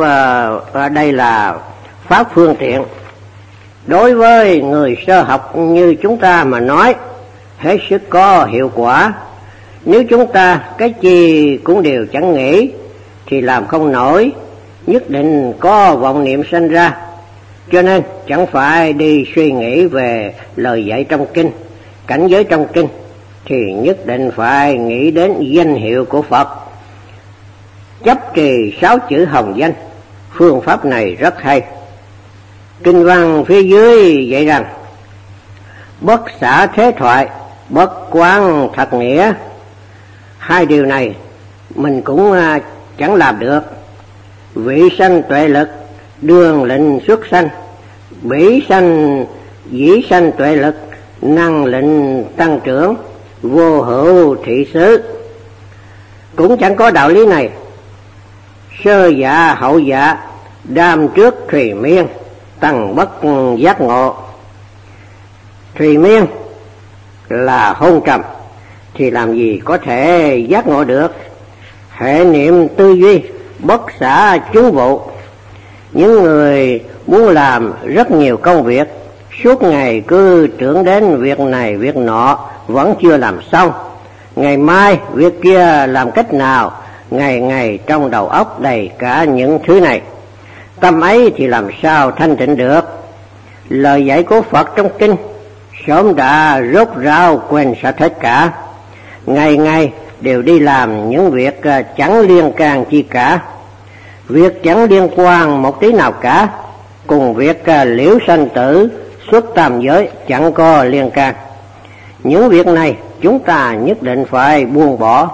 pháp phương tiện. Đối với người sơ học như chúng ta mà nói, hết sức có hiệu quả. Nếu chúng ta cái gì cũng đều chẳng nghĩ thì làm không nổi, nhất định có vọng niệm sanh ra. Cho nên chẳng phải đi suy nghĩ về lời dạy trong kinh, cảnh giới trong kinh, thì nhất định phải nghĩ đến danh hiệu của Phật. Chấp trì 6 chữ hồng danh, phương pháp này rất hay. Kinh văn phía dưới dạy rằng: bất xả thế thoại, bất quán thật nghĩa. 2 điều này mình cũng chẳng làm được. Vị sanh tuệ lực, đường lệnh xuất sanh. Bỉ sanh dĩ sanh tuệ lực, năng lệnh tăng trưởng. Vô hữu thị xứ. Cũng chẳng có đạo lý này. Sơ dạ hậu dạ, đam trước thùy miên, tăng bất giác ngộ. Thùy miên là hôn trầm, thì làm gì có thể giác ngộ được. Hệ niệm tư duy, bất xả chúng vụ. Những người muốn làm rất nhiều công việc, suốt ngày cứ tưởng đến việc này việc nọ, vẫn chưa làm xong. Ngày mai việc kia làm cách nào, ngày ngày trong đầu óc đầy cả những thứ này. Tâm ấy thì làm sao thanh tịnh được? Lời dạy của Phật trong kinh sớm đã rốt ráo quên sạch hết cả. Ngày ngày đều đi làm những việc chẳng liên can chi cả. Việc chẳng liên quan một tí nào cả, cùng việc liễu sanh tử, xuất tam giới chẳng có liên can. Những việc này chúng ta nhất định phải buông bỏ.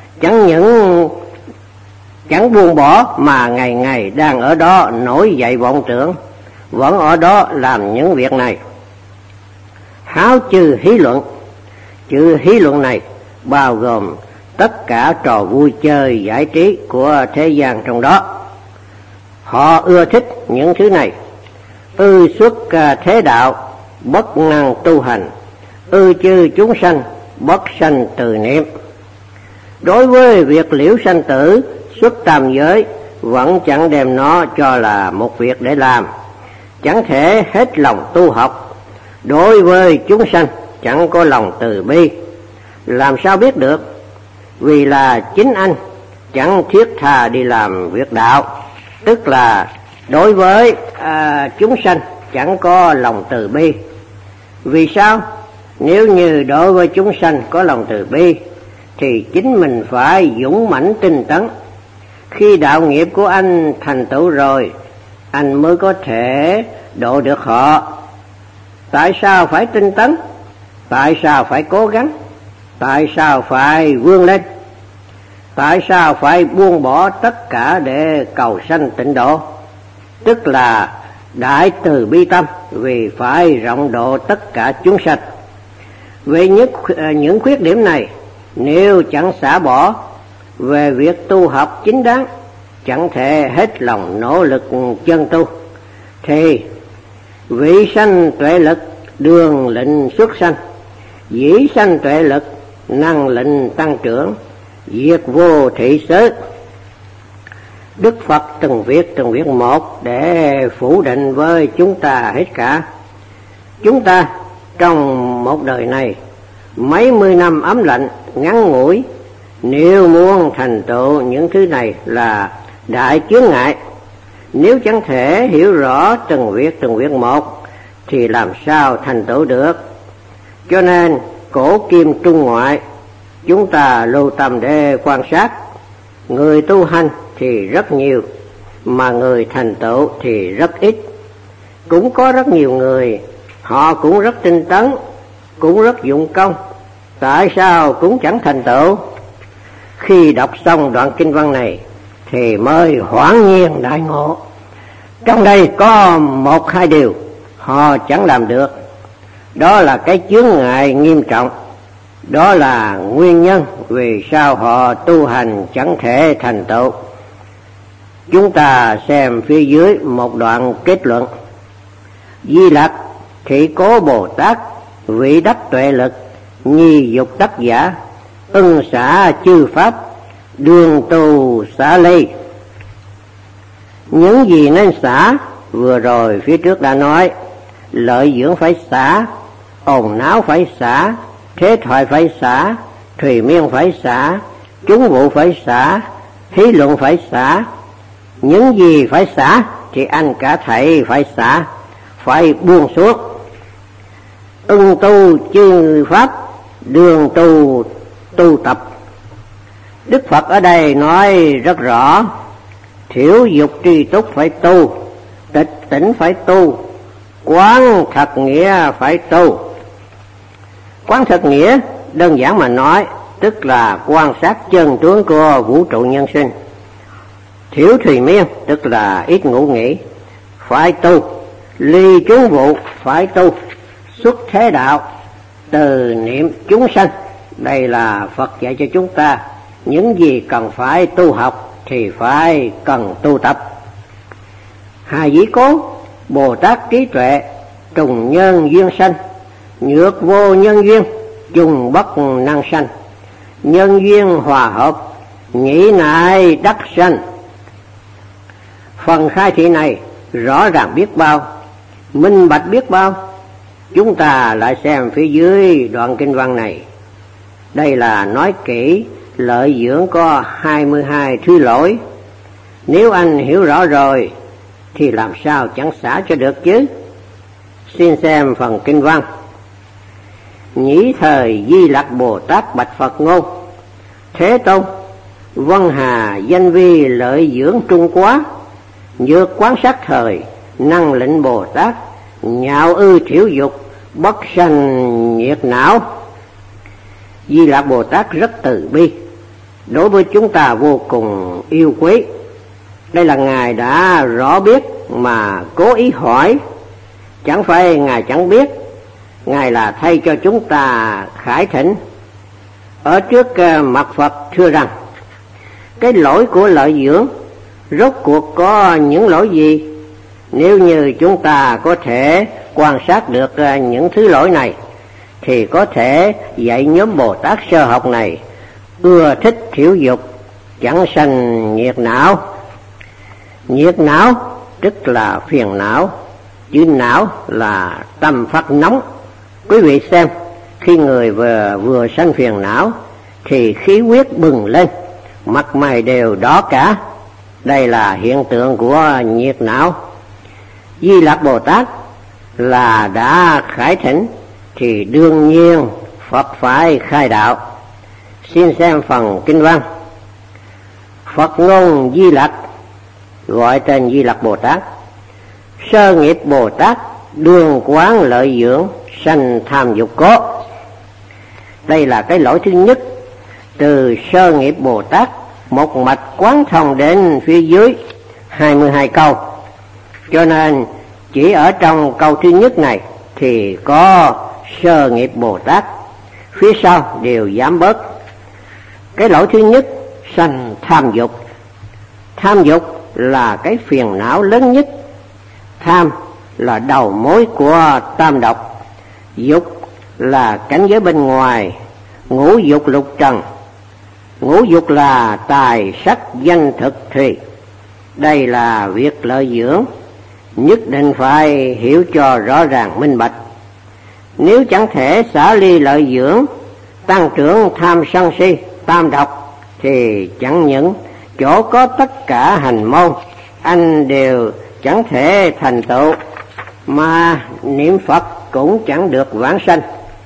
Chẳng buông bỏ mà ngày ngày đang ở đó nổi dậy vọng tưởng, vẫn ở đó làm những việc này. Háo chư hí luận. Chữ hí luận này bao gồm tất cả trò vui chơi giải trí của thế gian trong đó. Họ ưa thích những thứ này, ư xuất thế đạo, bất năng tu hành, ư chư chúng sanh, bất sanh từ niệm. Đối với việc liễu sanh tử, xuất tam giới, vẫn chẳng đem nó cho là một việc để làm, chẳng thể hết lòng tu học. Đối với chúng sanh chẳng có lòng từ bi, làm sao biết được? Vì là chính anh chẳng thiết tha đi làm việc đạo, tức là đối với chúng sanh chẳng có lòng từ bi. Vì sao? Nếu như đối với chúng sanh có lòng từ bi thì chính mình phải dũng mãnh tinh tấn. Khi đạo nghiệp của anh thành tựu rồi, anh mới có thể độ được họ. Tại sao phải tinh tấn? Tại sao phải cố gắng? Tại sao phải vươn lên? Tại sao phải buông bỏ tất cả để cầu sanh tịnh độ? Tức là đại từ bi tâm, vì phải rộng độ tất cả chúng sanh. Về những khuyết điểm này, nếu chẳng xả bỏ về việc tu học chính đáng, chẳng thể hết lòng nỗ lực chân tu, thì vị sanh tuệ lực đường lệnh xuất sanh, dĩ sanh tuệ lực năng lệnh tăng trưởng, diệt vô thị xứ. Đức Phật từng việc một để phủ định với chúng ta hết cả. Chúng ta trong một đời này mấy mươi năm ấm lạnh ngắn ngủi, nếu muốn thành tựu những thứ này là đại chướng ngại. Nếu chẳng thể hiểu rõ từng việc một thì làm sao thành tựu được? Cho nên cổ kim trung ngoại, chúng ta lưu tâm để quan sát. Người tu hành thì rất nhiều, mà người thành tựu thì rất ít. Cũng có rất nhiều người, họ cũng rất tinh tấn, cũng rất dụng công, tại sao cũng chẳng thành tựu? Khi đọc xong đoạn kinh văn này thì mới hoảng nhiên đại ngộ. Trong đây có một hai điều họ chẳng làm được. Đó là cái chướng ngại nghiêm trọng. Đó là nguyên nhân vì sao họ tu hành chẳng thể thành tựu. Chúng ta xem phía dưới một đoạn kết luận. Di Lặc Thị Cố Bồ Tát, vị đắc tuệ lực, nhi dục đắc giả, ưng xả chư pháp, đường tu xả ly. Những gì nên xả vừa rồi phía trước đã nói. Lợi dưỡng phải xả, ồn náo phải xả, thế thoại phải xả, thùy miên phải xả, chúng vụ phải xả, thí luận phải xả. Những gì phải xả thì anh cả thảy phải xả, phải buông xuống. Ưng tu chư pháp, đường tu tập. Đức Phật ở đây nói rất rõ, thiểu dục tri túc phải tu, tịch tỉnh phải tu, quán thật nghĩa phải tu. Quán thật nghĩa đơn giản mà nói, tức là quan sát chân tướng của vũ trụ nhân sinh. Thiểu thùy miên tức là ít ngủ nghỉ, phải tu. Ly chúng vụ phải tu. Xuất thế đạo, từ niệm chúng sanh. Đây là Phật dạy cho chúng ta những gì cần phải tu học thì phải cần tu tập. Hà Dĩ Cố, Bồ Tát trí tuệ, trùng nhân duyên sanh, nhược vô nhân duyên, trùng bất năng sanh. Nhân duyên hòa hợp, nhĩ nại đắc sanh. Phần khai thị này rõ ràng biết bao, minh bạch biết bao. Chúng ta lại xem phía dưới đoạn kinh văn này. Đây là nói kỹ lợi dưỡng có 22 thứ lỗi. Nếu anh hiểu rõ rồi thì làm sao chẳng xả cho được chứ. Xin xem phần kinh văn. Nhĩ thời Di Lặc Bồ Tát bạch Phật ngôn: Thế Tôn, vân hà danh vi lợi dưỡng trung quá, nhược quán sát thời năng lệnh Bồ Tát, nhạo ư thiểu dục bất sanh nhiệt não. Di Lặc Bồ Tát rất từ bi, đối với chúng ta vô cùng yêu quý. Đây là Ngài đã rõ biết mà cố ý hỏi, chẳng phải Ngài chẳng biết. Ngài là thay cho chúng ta khải thỉnh. Ở trước mặt Phật thưa rằng, cái lỗi của lợi dưỡng rốt cuộc có những lỗi gì? Nếu như chúng ta có thể quan sát được những thứ lỗi này, thì có thể dạy nhóm Bồ Tát sơ học này ưa thích thiểu dục, chẳng sanh nhiệt não. Nhiệt não tức là phiền não, chữ não là tâm phát nóng. Quý vị xem, khi người vừa sanh phiền não thì khí huyết bừng lên, mặt mày đều đỏ cả. Đây là hiện tượng của nhiệt não. Di Lặc Bồ Tát là đã khải thỉnh thì đương nhiên Phật phải khai đạo. Xin xem phần kinh văn. Phật ngôn Di Lặc, gọi tên Di Lặc Bồ Tát. Sơ nghiệp Bồ Tát đương quán lợi dưỡng, sanh tham dục cố. Đây là cái lỗi thứ nhất. Từ sơ nghiệp Bồ Tát một mạch quán thông đến phía dưới 22 câu. Cho nên chỉ ở trong câu thứ nhất này thì có sơ nghiệp Bồ Tát, phía sau đều giảm bớt. Cái lỗi thứ nhất, sanh tham dục. Tham dục là cái phiền não lớn nhất. Tham là đầu mối của tam độc. Dục là cảnh giới bên ngoài, ngũ dục lục trần. Ngũ dục là tài sắc danh thực thùy. Đây là việc lợi dưỡng, nhất định phải hiểu cho rõ ràng minh bạch. Nếu chẳng thể xả ly lợi dưỡng, tăng trưởng tham sân si tam độc, thì chẳng những chỗ có tất cả hành môn anh đều chẳng thể thành tựu, mà niệm Phật cũng chẳng được vãng sanh.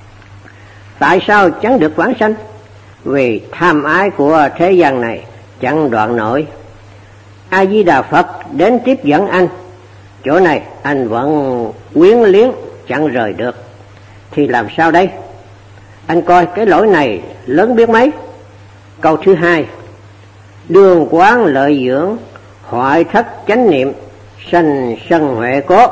Tại sao chẳng được vãng sanh? Vì tham ái của thế gian này chẳng đoạn nổi. A Di Đà Phật đến tiếp dẫn anh, chỗ này anh vẫn quyến liếng chẳng rời được, thì làm sao đây? Anh coi cái lỗi này lớn biết mấy. Câu thứ hai, đương quán lợi dưỡng, hoại thất chánh niệm, sanh sân huệ cố.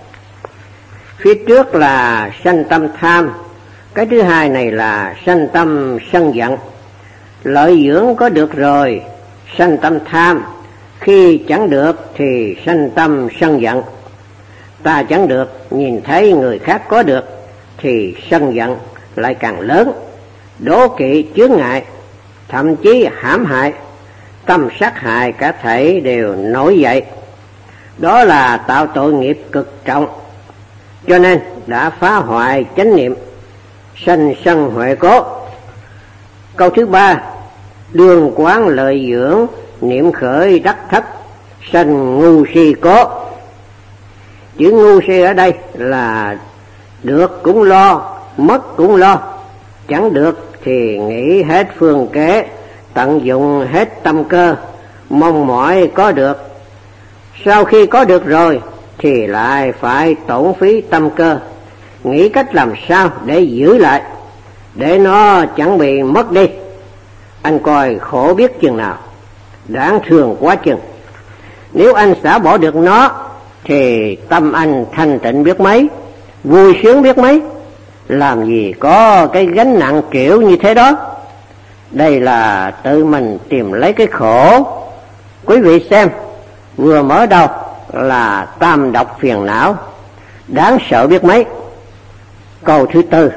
Phía trước là sanh tâm tham, cái thứ hai này là sanh tâm sân giận. Lợi dưỡng có được rồi, sanh tâm tham, khi chẳng được thì sanh tâm sân giận. Ta chẳng được, nhìn thấy người khác có được thì sân giận lại càng lớn, đố kỵ chướng ngại, thậm chí hãm hại, tâm sát hại cả thảy đều nổi dậy. Đó là tạo tội nghiệp cực trọng, cho nên đã phá hoại chánh niệm, sanh sân huệ cố. Câu thứ ba, đương quán lợi dưỡng, niệm khởi đắc thất, sanh ngu si cố. Chữ ngu si ở đây là được cũng lo, mất cũng lo. Chẳng được thì nghĩ hết phương kế, tận dụng hết tâm cơ, mong mỏi có được. Sau khi có được rồi thì lại phải tổn phí tâm cơ, nghĩ cách làm sao để giữ lại, để nó chẳng bị mất đi. Anh coi khổ biết chừng nào, đáng thương quá chừng. Nếu anh xả bỏ được nó thì tâm anh thanh tịnh biết mấy, vui sướng biết mấy. Làm gì có cái gánh nặng kiểu như thế đó. Đây là tự mình tìm lấy cái khổ. Quý vị xem, vừa mở đầu là tam độc phiền não, đáng sợ biết mấy. Câu thứ tư,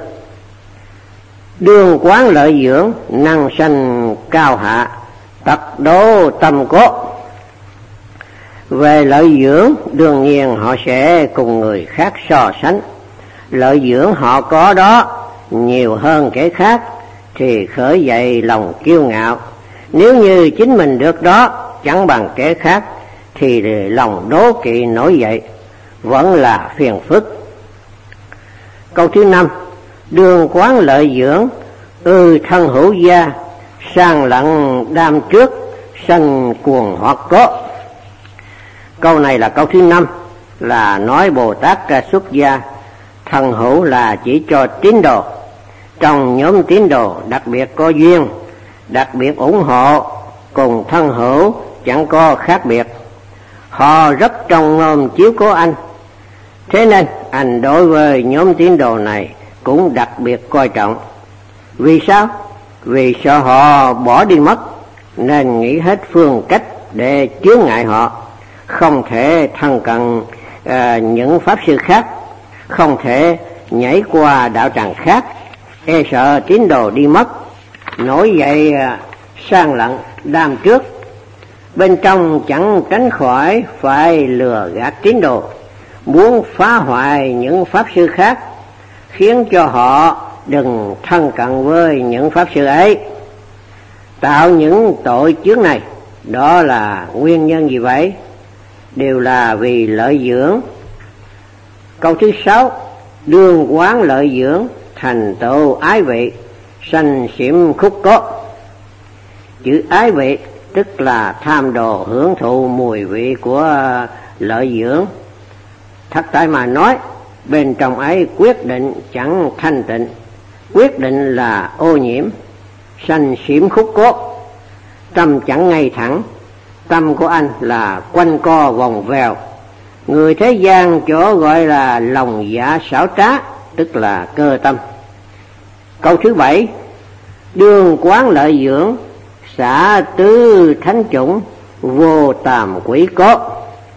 đương quán lợi dưỡng, năng sanh cao hạ, tật đố tâm cố. Về lợi dưỡng, đương nhiên họ sẽ cùng người khác so sánh. Lợi dưỡng họ có đó nhiều hơn kẻ khác thì khởi dậy lòng kiêu ngạo. Nếu như chính mình được đó chẳng bằng kẻ khác thì lòng đố kỵ nổi dậy, vẫn là phiền phức. Câu thứ 5, đương quán lợi dưỡng, thân hữu gia, sang lặng đam trước, sân cuồng hoặc có. Câu này là câu thứ 5, là nói Bồ Tát xuất gia. Thân hữu là chỉ cho tín đồ. Trong nhóm tín đồ đặc biệt có duyên, đặc biệt ủng hộ, cùng thân hữu chẳng có khác biệt. Họ rất trông nom chiếu cố anh. Thế nên anh đối với nhóm tín đồ này cũng đặc biệt coi trọng. Vì sao? Vì sợ họ bỏ đi mất, nên nghĩ hết phương cách để chướng ngại họ. Không thể thân cận những pháp sư khác, không thể nhảy qua đạo tràng khác, e sợ tín đồ đi mất, nổi dậy sang lặng đam trước. Bên trong chẳng tránh khỏi phải lừa gạt tín đồ, muốn phá hoại những pháp sư khác, khiến cho họ đừng thân cận với những pháp sư ấy, tạo những tội chướng này. Đó là nguyên nhân gì vậy? Đều là vì lợi dưỡng. Câu thứ 6, đương quán lợi dưỡng, thành tựu ái vị, sanh xiểm khúc có. Chữ ái vị tức là tham đồ hưởng thụ mùi vị của lợi dưỡng. Thật tại mà nói, bên trong ấy quyết định chẳng thanh tịnh, quyết định là ô nhiễm, sanh xiểm khúc có. Tâm chẳng ngay thẳng, tâm của anh là quanh co vòng vèo. Người thế gian chỗ gọi là lòng dạ xảo trá, tức là cơ tâm. Câu thứ 7, đương quán lợi dưỡng, xả tứ thánh chủng, vô tàm quỷ có.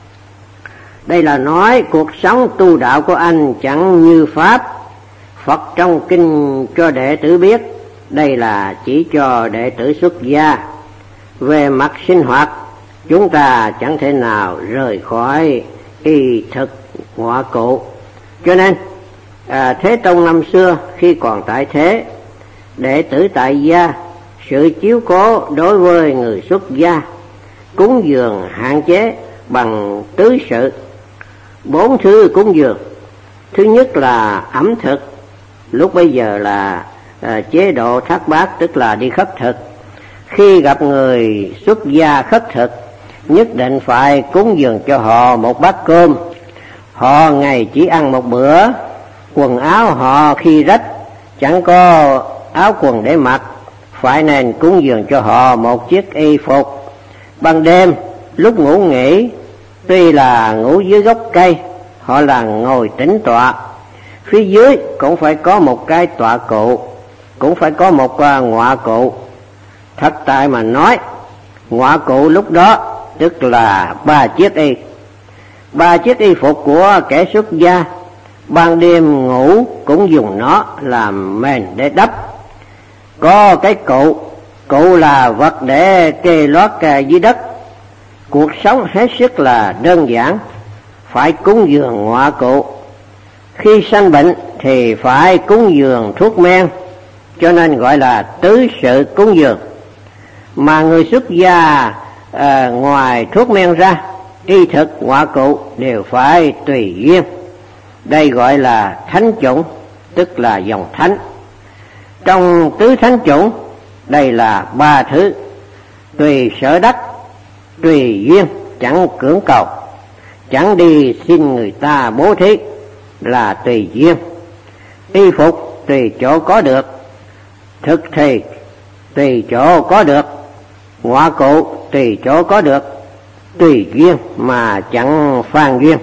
Đây là nói cuộc sống tu đạo của anh chẳng như pháp. Phật trong kinh cho đệ tử biết, đây là chỉ cho đệ tử xuất gia. Về mặt sinh hoạt, chúng ta chẳng thể nào rời khỏi y thực ngọa cụ. Cho nên Thế Tông năm xưa khi còn tại thế, đệ tử tại gia, sự chiếu cố đối với người xuất gia, cúng dường hạn chế bằng tứ sự. 4 thứ cúng dường. Thứ nhất là ẩm thực, lúc bây giờ là chế độ thác bát, tức là đi khất thực. Khi gặp người xuất gia khất thực, nhất định phải cúng dường cho họ một bát cơm. Họ ngày chỉ ăn một bữa. Quần áo họ khi rách chẳng có áo quần để mặc, phải nên cúng dường cho họ một chiếc y phục. Ban đêm lúc ngủ nghỉ, tuy là ngủ dưới gốc cây, họ là ngồi tĩnh tọa. Phía dưới cũng phải có một cái tọa cụ, cũng phải có một ngọa cụ. Thật tại mà nói, ngọa cụ lúc đó tức là 3 chiếc y. 3 chiếc y phục của kẻ xuất gia, ban đêm ngủ cũng dùng nó làm mền để đắp. Có cái cụ là vật để kê lót dưới đất. Cuộc sống hết sức là đơn giản, phải cúng dường ngọa cụ. Khi sanh bệnh thì phải cúng dường thuốc men, cho nên gọi là tứ sự cúng dường. Mà người xuất gia ngoài thuốc men ra, y thực ngọa cụ đều phải tùy duyên. Đây gọi là thánh chủng, tức là dòng thánh. Trong tứ thánh chủng, đây là 3 thứ: tùy sở đắc, tùy duyên, chẳng cưỡng cầu, chẳng đi xin người ta bố thí, là tùy duyên. Y phục tùy chỗ có được, thực thì tùy chỗ có được, ngọa cụ tùy chỗ có được, tùy duyên mà chẳng phan duyên.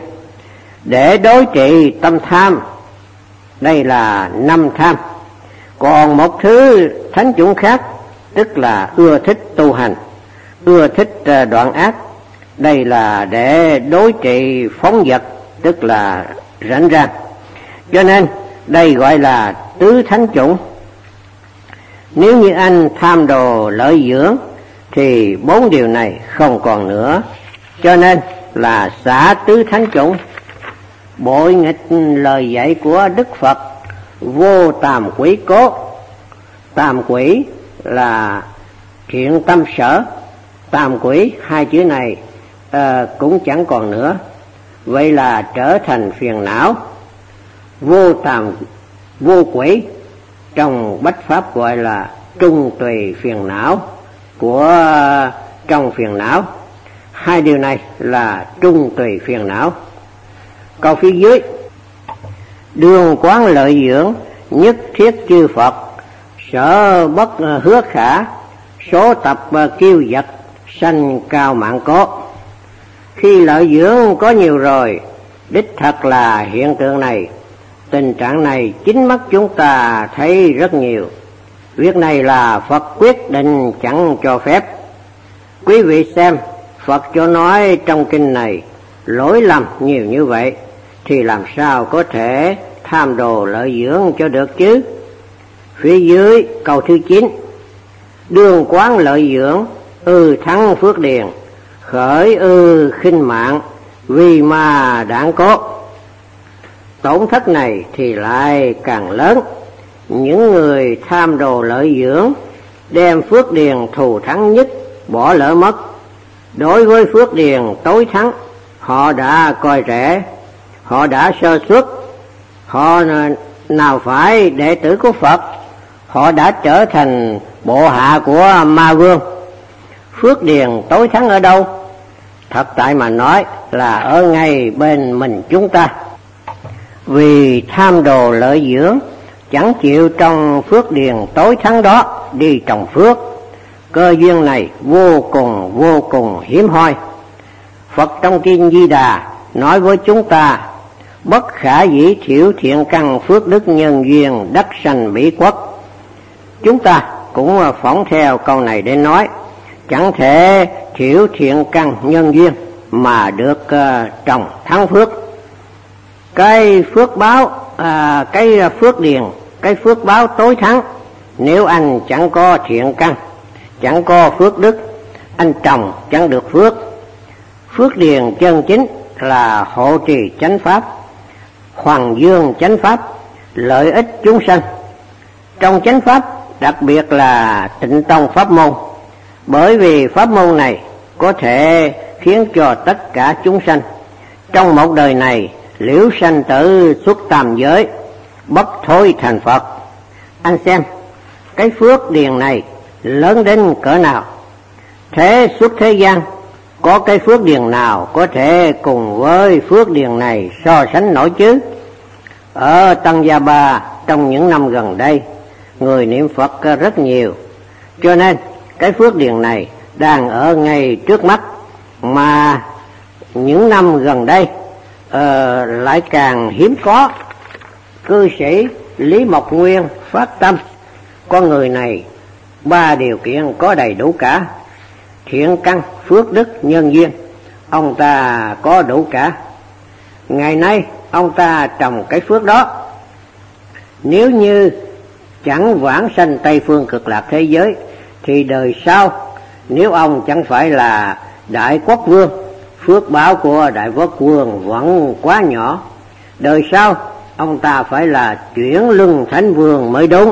Để đối trị tâm tham, đây là 5 tham. Còn một thứ thánh chủng khác, tức là ưa thích tu hành, ưa thích đoạn ác, đây là để đối trị phóng vật, tức là rảnh rang. Cho nên đây gọi là tứ thánh chủng. Nếu như anh tham đồ lợi dưỡng thì 4 điều này không còn nữa, cho nên là xả tứ thánh chủng. Bội nghịch lời dạy của Đức Phật, vô tàm quỷ cố. Tàm quỷ là chuyện tâm sở. Tàm quỷ, 2 chữ này cũng chẳng còn nữa. Vậy là trở thành phiền não, vô tàm vô quỷ. Trong Bách Pháp gọi là trung tùy phiền não của trong phiền não. Hai điều này là trung tùy phiền não. Câu phía dưới: đường quán lợi dưỡng, nhất thiết chư Phật, sở bất hứa khả, số tập kiêu vật, sanh cao mạng cốt. Khi lợi dưỡng có nhiều rồi, đích thật là hiện tượng này. Tình trạng này chính mắt chúng ta thấy rất nhiều. Việc này là Phật quyết định chẳng cho phép. Quý vị xem, Phật cho nói trong kinh này lỗi lầm nhiều như vậy, thì làm sao có thể tham đồ lợi dưỡng cho được chứ? Phía dưới câu thứ 9: đường quán lợi dưỡng, thắng phước điền, khởi khinh mạng, vì ma đản cốt. Tổn thất này thì lại càng lớn. Những người tham đồ lợi dưỡng, đem phước điền thù thắng nhất bỏ lỡ mất. Đối với phước điền tối thắng, họ đã coi rẻ, họ đã sơ suất. Họ nào phải đệ tử của Phật, họ đã trở thành bộ hạ của ma vương. Phước điền tối thắng ở đâu? Thật tại mà nói là ở ngay bên mình chúng ta. Vì tham đồ lợi dưỡng, chẳng chịu trong phước điền tối thắng đó đi trồng phước. Cơ duyên này vô cùng hiếm hoi. Phật trong kinh Di Đà nói với chúng ta: bất khả dĩ thiểu thiện căn phước đức nhân duyên, đắc sanh bỉ quốc. Chúng ta cũng phỏng theo câu này để nói, chẳng thể thiểu thiện căn nhân duyên mà được trồng thắng phước. Cái phước báo, cái phước điền, cái phước báo tối thắng, nếu anh chẳng có thiện căn, chẳng có phước đức, anh trồng chẳng được phước. Phước điền chân chính là hộ trì chánh pháp, hoàng dương chánh pháp, lợi ích chúng sanh. Trong chánh pháp, đặc biệt là Tịnh Tông pháp môn, bởi vì pháp môn này có thể khiến cho tất cả chúng sanh trong một đời này liễu sanh tử xuất tam giới, bất thối thành Phật. Anh xem, cái phước điền này lớn đến cỡ nào? Thế suốt thế gian, có cái phước điền nào có thể cùng với phước điền này so sánh nổi chứ? Ở Tăng Gia Ba trong những năm gần đây, người niệm Phật rất nhiều, cho nên cái phước điền này đang ở ngay trước mắt. Mà những năm gần đây lại càng hiếm có. Cư sĩ Lý Mộc Nguyên phát tâm, con người này ba điều kiện có đầy đủ cả: thiện căn, phước đức, nhân duyên. Ông ta có đủ cả. Ngày nay ông ta trồng cái phước đó. Nếu như chẳng vãng sanh Tây Phương Cực Lạc thế giới, thì đời sau nếu ông chẳng phải là Đại Quốc Vương, phước báo của Đại Quốc Vương vẫn quá nhỏ. Đời sau ông ta phải là chuyển luân Thánh Vương mới đúng.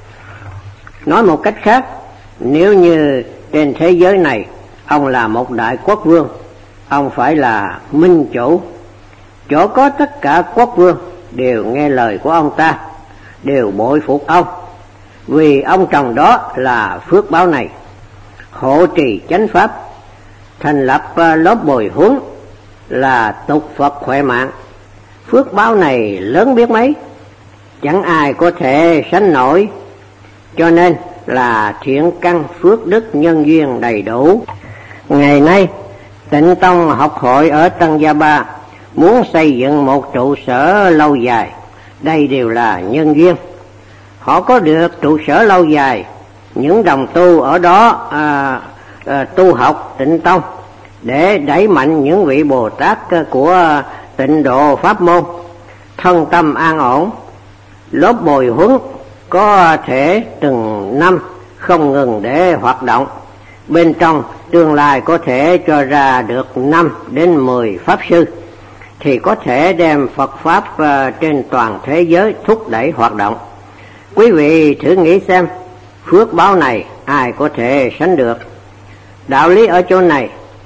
Nói một cách khác, nếu như trên thế giới này ông là một Đại Quốc Vương, ông phải là minh chủ. Chỗ có tất cả quốc vương đều nghe lời của ông ta, đều bội phục ông, vì ông trồng đó là phước báo này. Hộ trì chánh pháp, thành lập lớp bồi huấn là tục Phật khỏe mạng. Phước báo này lớn biết mấy, chẳng ai có thể sánh nổi. Cho nên là thiện căn, phước đức, nhân duyên đầy đủ. Ngày nay Tịnh Tông học hội ở Tăng Gia Ba muốn xây dựng một trụ sở lâu dài, đây đều là nhân duyên. Họ có được trụ sở lâu dài, những đồng tu ở đó tu học Tịnh Tông để đẩy mạnh những vị Bồ Tát của Tịnh Độ pháp môn, thân tâm an ổn. Lớp bồi huấn có thể từng năm không ngừng để hoạt động. Bên trong tương lai có thể cho ra được 5 đến 10 pháp sư, thì có thể đem Phật Pháp trên toàn thế giới thúc đẩy hoạt động. Quý vị thử nghĩ xem, phước báo này ai có thể sánh được? Đạo lý ở chỗ này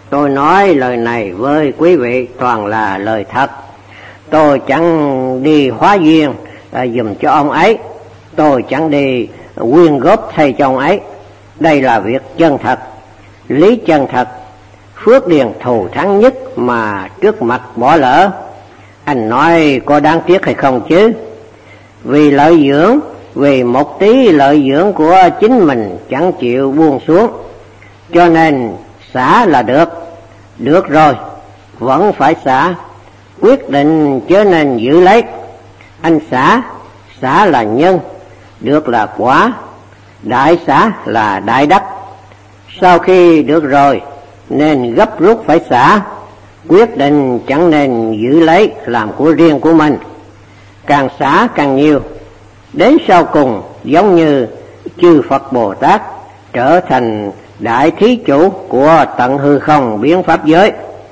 Tôi nói lời này với quý vị toàn là lời thật. Tôi chẳng đi hóa duyên dùm cho ông ấy, tôi chẳng đi quyên góp thay cho ông ấy. Đây là việc chân thật, lý chân thật, phước điền thù thắng nhất mà trước mặt bỏ lỡ. Anh nói có đáng tiếc hay không chứ? Vì lợi dưỡng, vì một tí lợi dưỡng của chính mình chẳng chịu buông xuống, cho nên xả là được rồi, vẫn phải xả, quyết định chớ nên giữ lấy. Anh xả là nhân, được là quả, đại xả là đại đắc. Sau khi được rồi nên gấp rút phải xả, quyết định chẳng nên giữ lấy làm của riêng của mình. Càng xả càng nhiều, đến sau cùng giống như chư Phật Bồ Tát trở thành đại thí chủ của tận hư không biến pháp giới.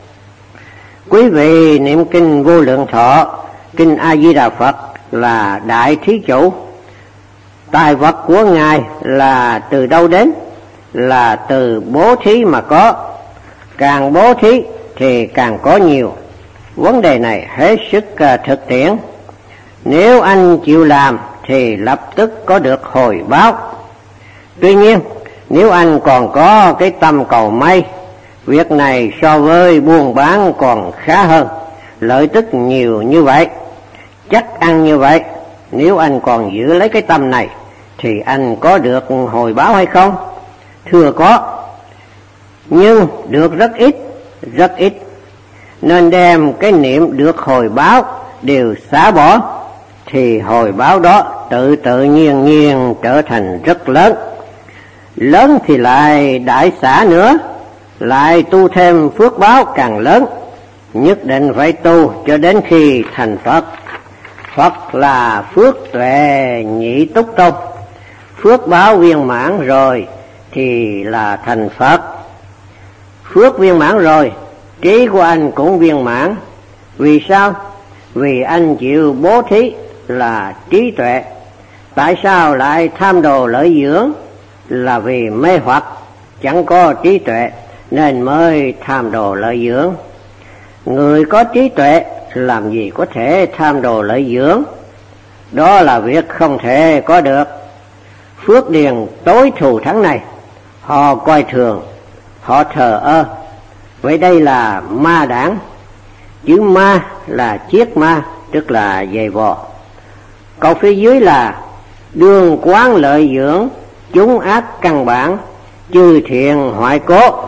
Quý vị niệm kinh Vô Lượng Thọ, kinh A Di Đà Phật là đại thí chủ. Tài vật của Ngài là từ đâu đến? Là từ bố thí mà có. Càng bố thí thì càng có nhiều. Vấn đề này hết sức thực tiễn. Nếu anh chịu làm thì lập tức có được hồi báo. Tuy nhiên, nếu anh còn có cái tâm cầu may, việc này so với buôn bán còn khá hơn, lợi tức nhiều như vậy, chắc ăn như vậy. Nếu anh còn giữ lấy cái tâm này thì anh có được hồi báo hay không? Thưa có, nhưng được rất ít, nên đem cái niệm được hồi báo đều xả bỏ, thì hồi báo đó tự nhiên trở thành rất lớn. Lớn thì lại đại xả nữa, lại tu thêm phước báo càng lớn. Nhất định phải tu cho đến khi thành Phật. Phật là phước tuệ nhị túc tôn, phước báo viên mãn rồi thì là thành Phật. Phước viên mãn rồi, trí của anh cũng viên mãn. Vì sao? Vì anh chịu bố thí là trí tuệ. Tại sao lại tham đồ lợi dưỡng? Là vì mê hoặc, chẳng có trí tuệ nên mới tham đồ lợi dưỡng. Người có trí tuệ làm gì có thể tham đồ lợi dưỡng? Đó là việc không thể có được. Phước điền tối thù thắng này họ coi thường, họ thờ ơ. Vậy đây là ma đảng. Chữ ma là chiết ma, tức là giày vò. Câu phía dưới là đương quán lợi dưỡng, chúng ác căn bản, chư thiện hoại cố.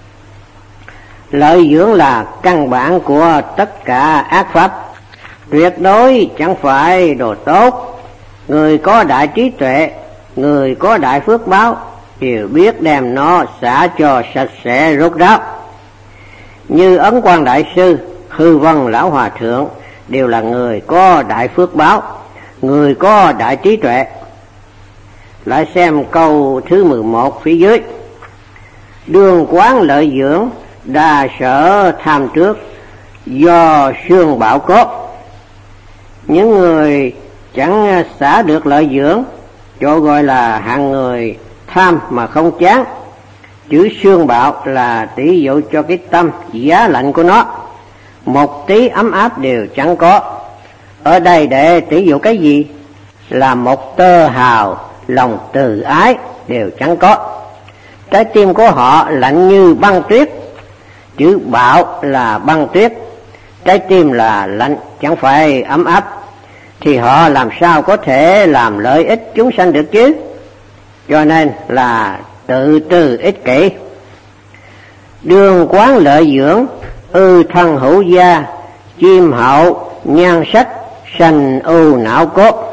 Lợi dưỡng là căn bản của tất cả ác pháp, tuyệt đối chẳng phải đồ tốt. Người có đại trí tuệ, người có đại phước báo đều biết đem nó xả cho sạch sẽ rốt ráo. Như Ấn Quang Đại Sư, Hư Vân Lão Hòa Thượng đều là người có đại phước báo, người có đại trí tuệ. Lại xem câu thứ 11 phía dưới. Đương quán lợi dưỡng, đa sở tham trước, do xương bạo cốt. Những người chẳng xả được lợi dưỡng, chỗ gọi là hạng người tham mà không chán. Chữ xương bạo là tỷ dụ cho cái tâm giá lạnh của nó, một tí ấm áp đều chẳng có. Ở đây để tỷ dụ cái gì? Là một tơ hào lòng từ ái đều chẳng có. Trái tim của họ lạnh như băng tuyết. Chữ bạo là băng tuyết, trái tim là lạnh, chẳng phải ấm áp. Thì họ làm sao có thể làm lợi ích chúng sanh được chứ? Cho nên là tự tư ích kỷ. Đương quán lợi dưỡng, ư thân hữu gia, chim hậu nhan sắc, sanh ưu não cốt.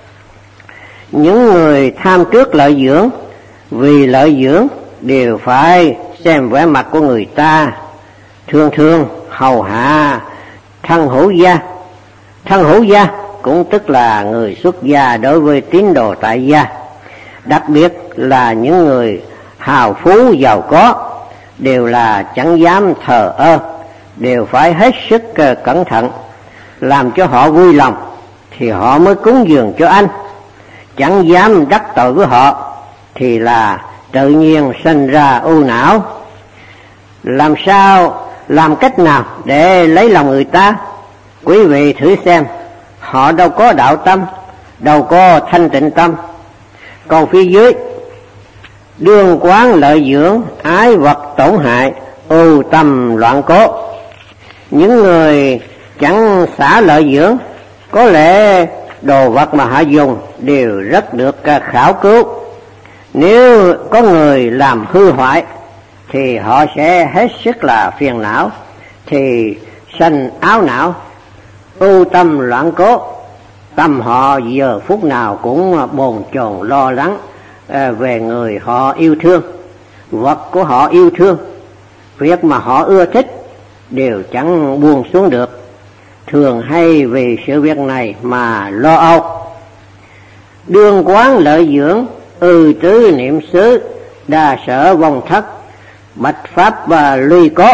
Những người tham trước lợi dưỡng, vì lợi dưỡng đều phải xem vẻ mặt của người ta, thương hầu hạ thân hữu gia. Thân hữu gia cũng tức là người xuất gia đối với tín đồ tại gia. Đặc biệt là những người hào phú giàu có đều là chẳng dám thờ ơ, đều phải hết sức cẩn thận. Làm cho họ vui lòng thì họ mới cúng dường cho anh, chẳng dám đắc tội với họ thì là tự nhiên sinh ra ưu não. làm cách nào để lấy lòng người ta? Quý vị thử xem, họ đâu có đạo tâm, đâu có thanh tịnh tâm. Còn phía dưới, đương quán lợi dưỡng, ái vật tổn hại, ưu tâm loạn cố. Những người chẳng xả lợi dưỡng, có lẽ đồ vật mà họ dùng đều rất được khảo cứu. Nếu có người làm hư hoại thì họ sẽ hết sức là phiền não, thì sanh áo não, ưu tâm loạn cố. Tâm họ giờ phút nào cũng bồn chồn lo lắng về người họ yêu thương, vật của họ yêu thương, việc mà họ ưa thích đều chẳng buông xuống được, thường hay vì sự việc này mà lo âu. Đương quán lợi dưỡng, tứ niệm xứ, đa sở vong thất, bạch pháp và luy cố.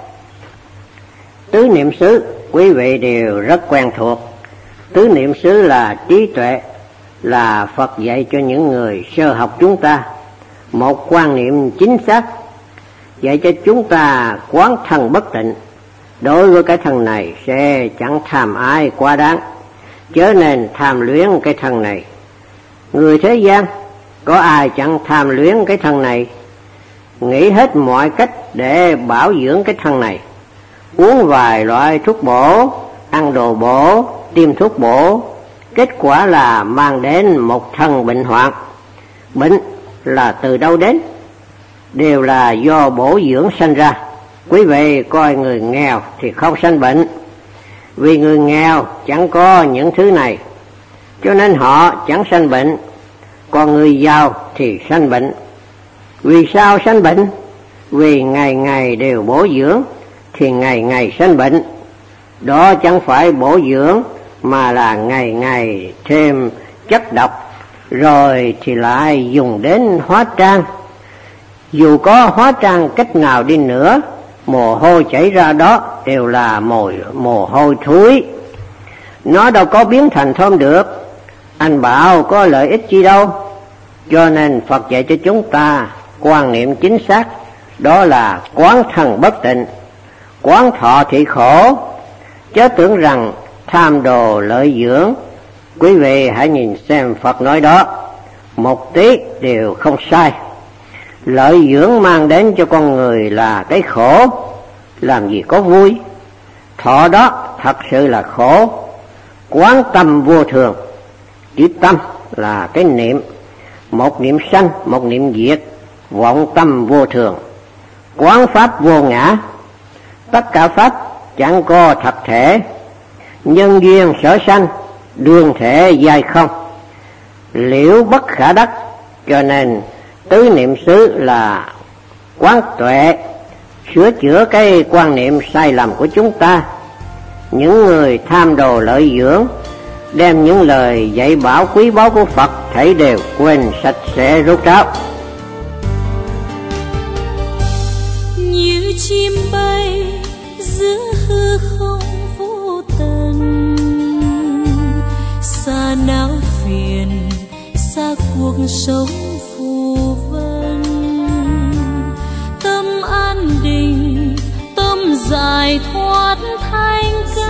Tứ niệm xứ quý vị đều rất quen thuộc. Tứ niệm xứ là trí tuệ, là Phật dạy cho những người sơ học chúng ta một quan niệm chính xác, dạy cho chúng ta quán thân bất tịnh. Đối với cái thân này sẽ chẳng tham ái quá đáng, chớ nên tham luyến cái thân này. Người thế gian có ai chẳng tham luyến cái thân này, nghĩ hết mọi cách để bảo dưỡng cái thân này, uống vài loại thuốc bổ, ăn đồ bổ, tiêm thuốc bổ, kết quả là mang đến một thân bệnh hoạn. Bệnh là từ đâu đến? Đều là do bổ dưỡng sanh ra. Quý vị coi người nghèo thì không sanh bệnh, vì người nghèo chẳng có những thứ này, cho nên họ chẳng sanh bệnh. Còn người giàu thì sanh bệnh. Vì sao sanh bệnh? Vì ngày ngày đều bổ dưỡng thì ngày ngày sanh bệnh. Đó chẳng phải bổ dưỡng mà là ngày ngày thêm chất độc, rồi thì lại dùng đến hóa trang. Dù có hóa trang cách nào đi nữa, mồ hôi chảy ra đó đều là mồ hôi thối, nó đâu có biến thành thơm được. Anh bảo có lợi ích chi đâu. Cho nên Phật dạy cho chúng ta quan niệm chính xác, đó là quán thân bất tịnh, quán thọ thị khổ, chớ tưởng rằng tham đồ lợi dưỡng. Quý vị hãy nhìn xem Phật nói đó, một tí đều không sai. Lợi dưỡng mang đến cho con người là cái khổ, làm gì có vui. Thọ đó thật sự là khổ. Quán tâm vô thường, chữ tâm là cái niệm, một niệm sanh, một niệm diệt, vọng tâm vô thường. Quán pháp vô ngã, tất cả pháp chẳng có thật thể, nhân duyên sở sanh, đương thể giai không, liễu bất khả đắc. Cho nên tứ niệm xứ là quán tuệ, sửa chữa cái quan niệm sai lầm của chúng ta. Những người tham đồ lợi dưỡng, đem những lời dạy bảo quý báu của Phật thảy đều quên sạch sẽ rốt ráo. Như chim bay giữa hư không vô tận, xa não phiền, xa cuộc sống phù vân. Tâm an định, tâm giải thoát thanh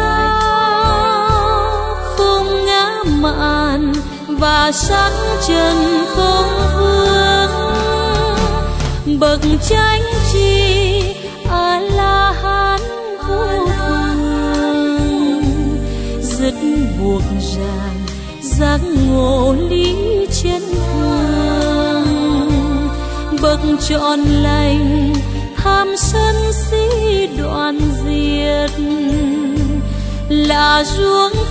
cao, không ngã mạn và sắc trần không vương. Bậc chánh tri a la hán vô thường, dứt buộc ràng giác ngộ lý chân thường. Bậc trọn lành tham sân si đoạn diệt, là ruộng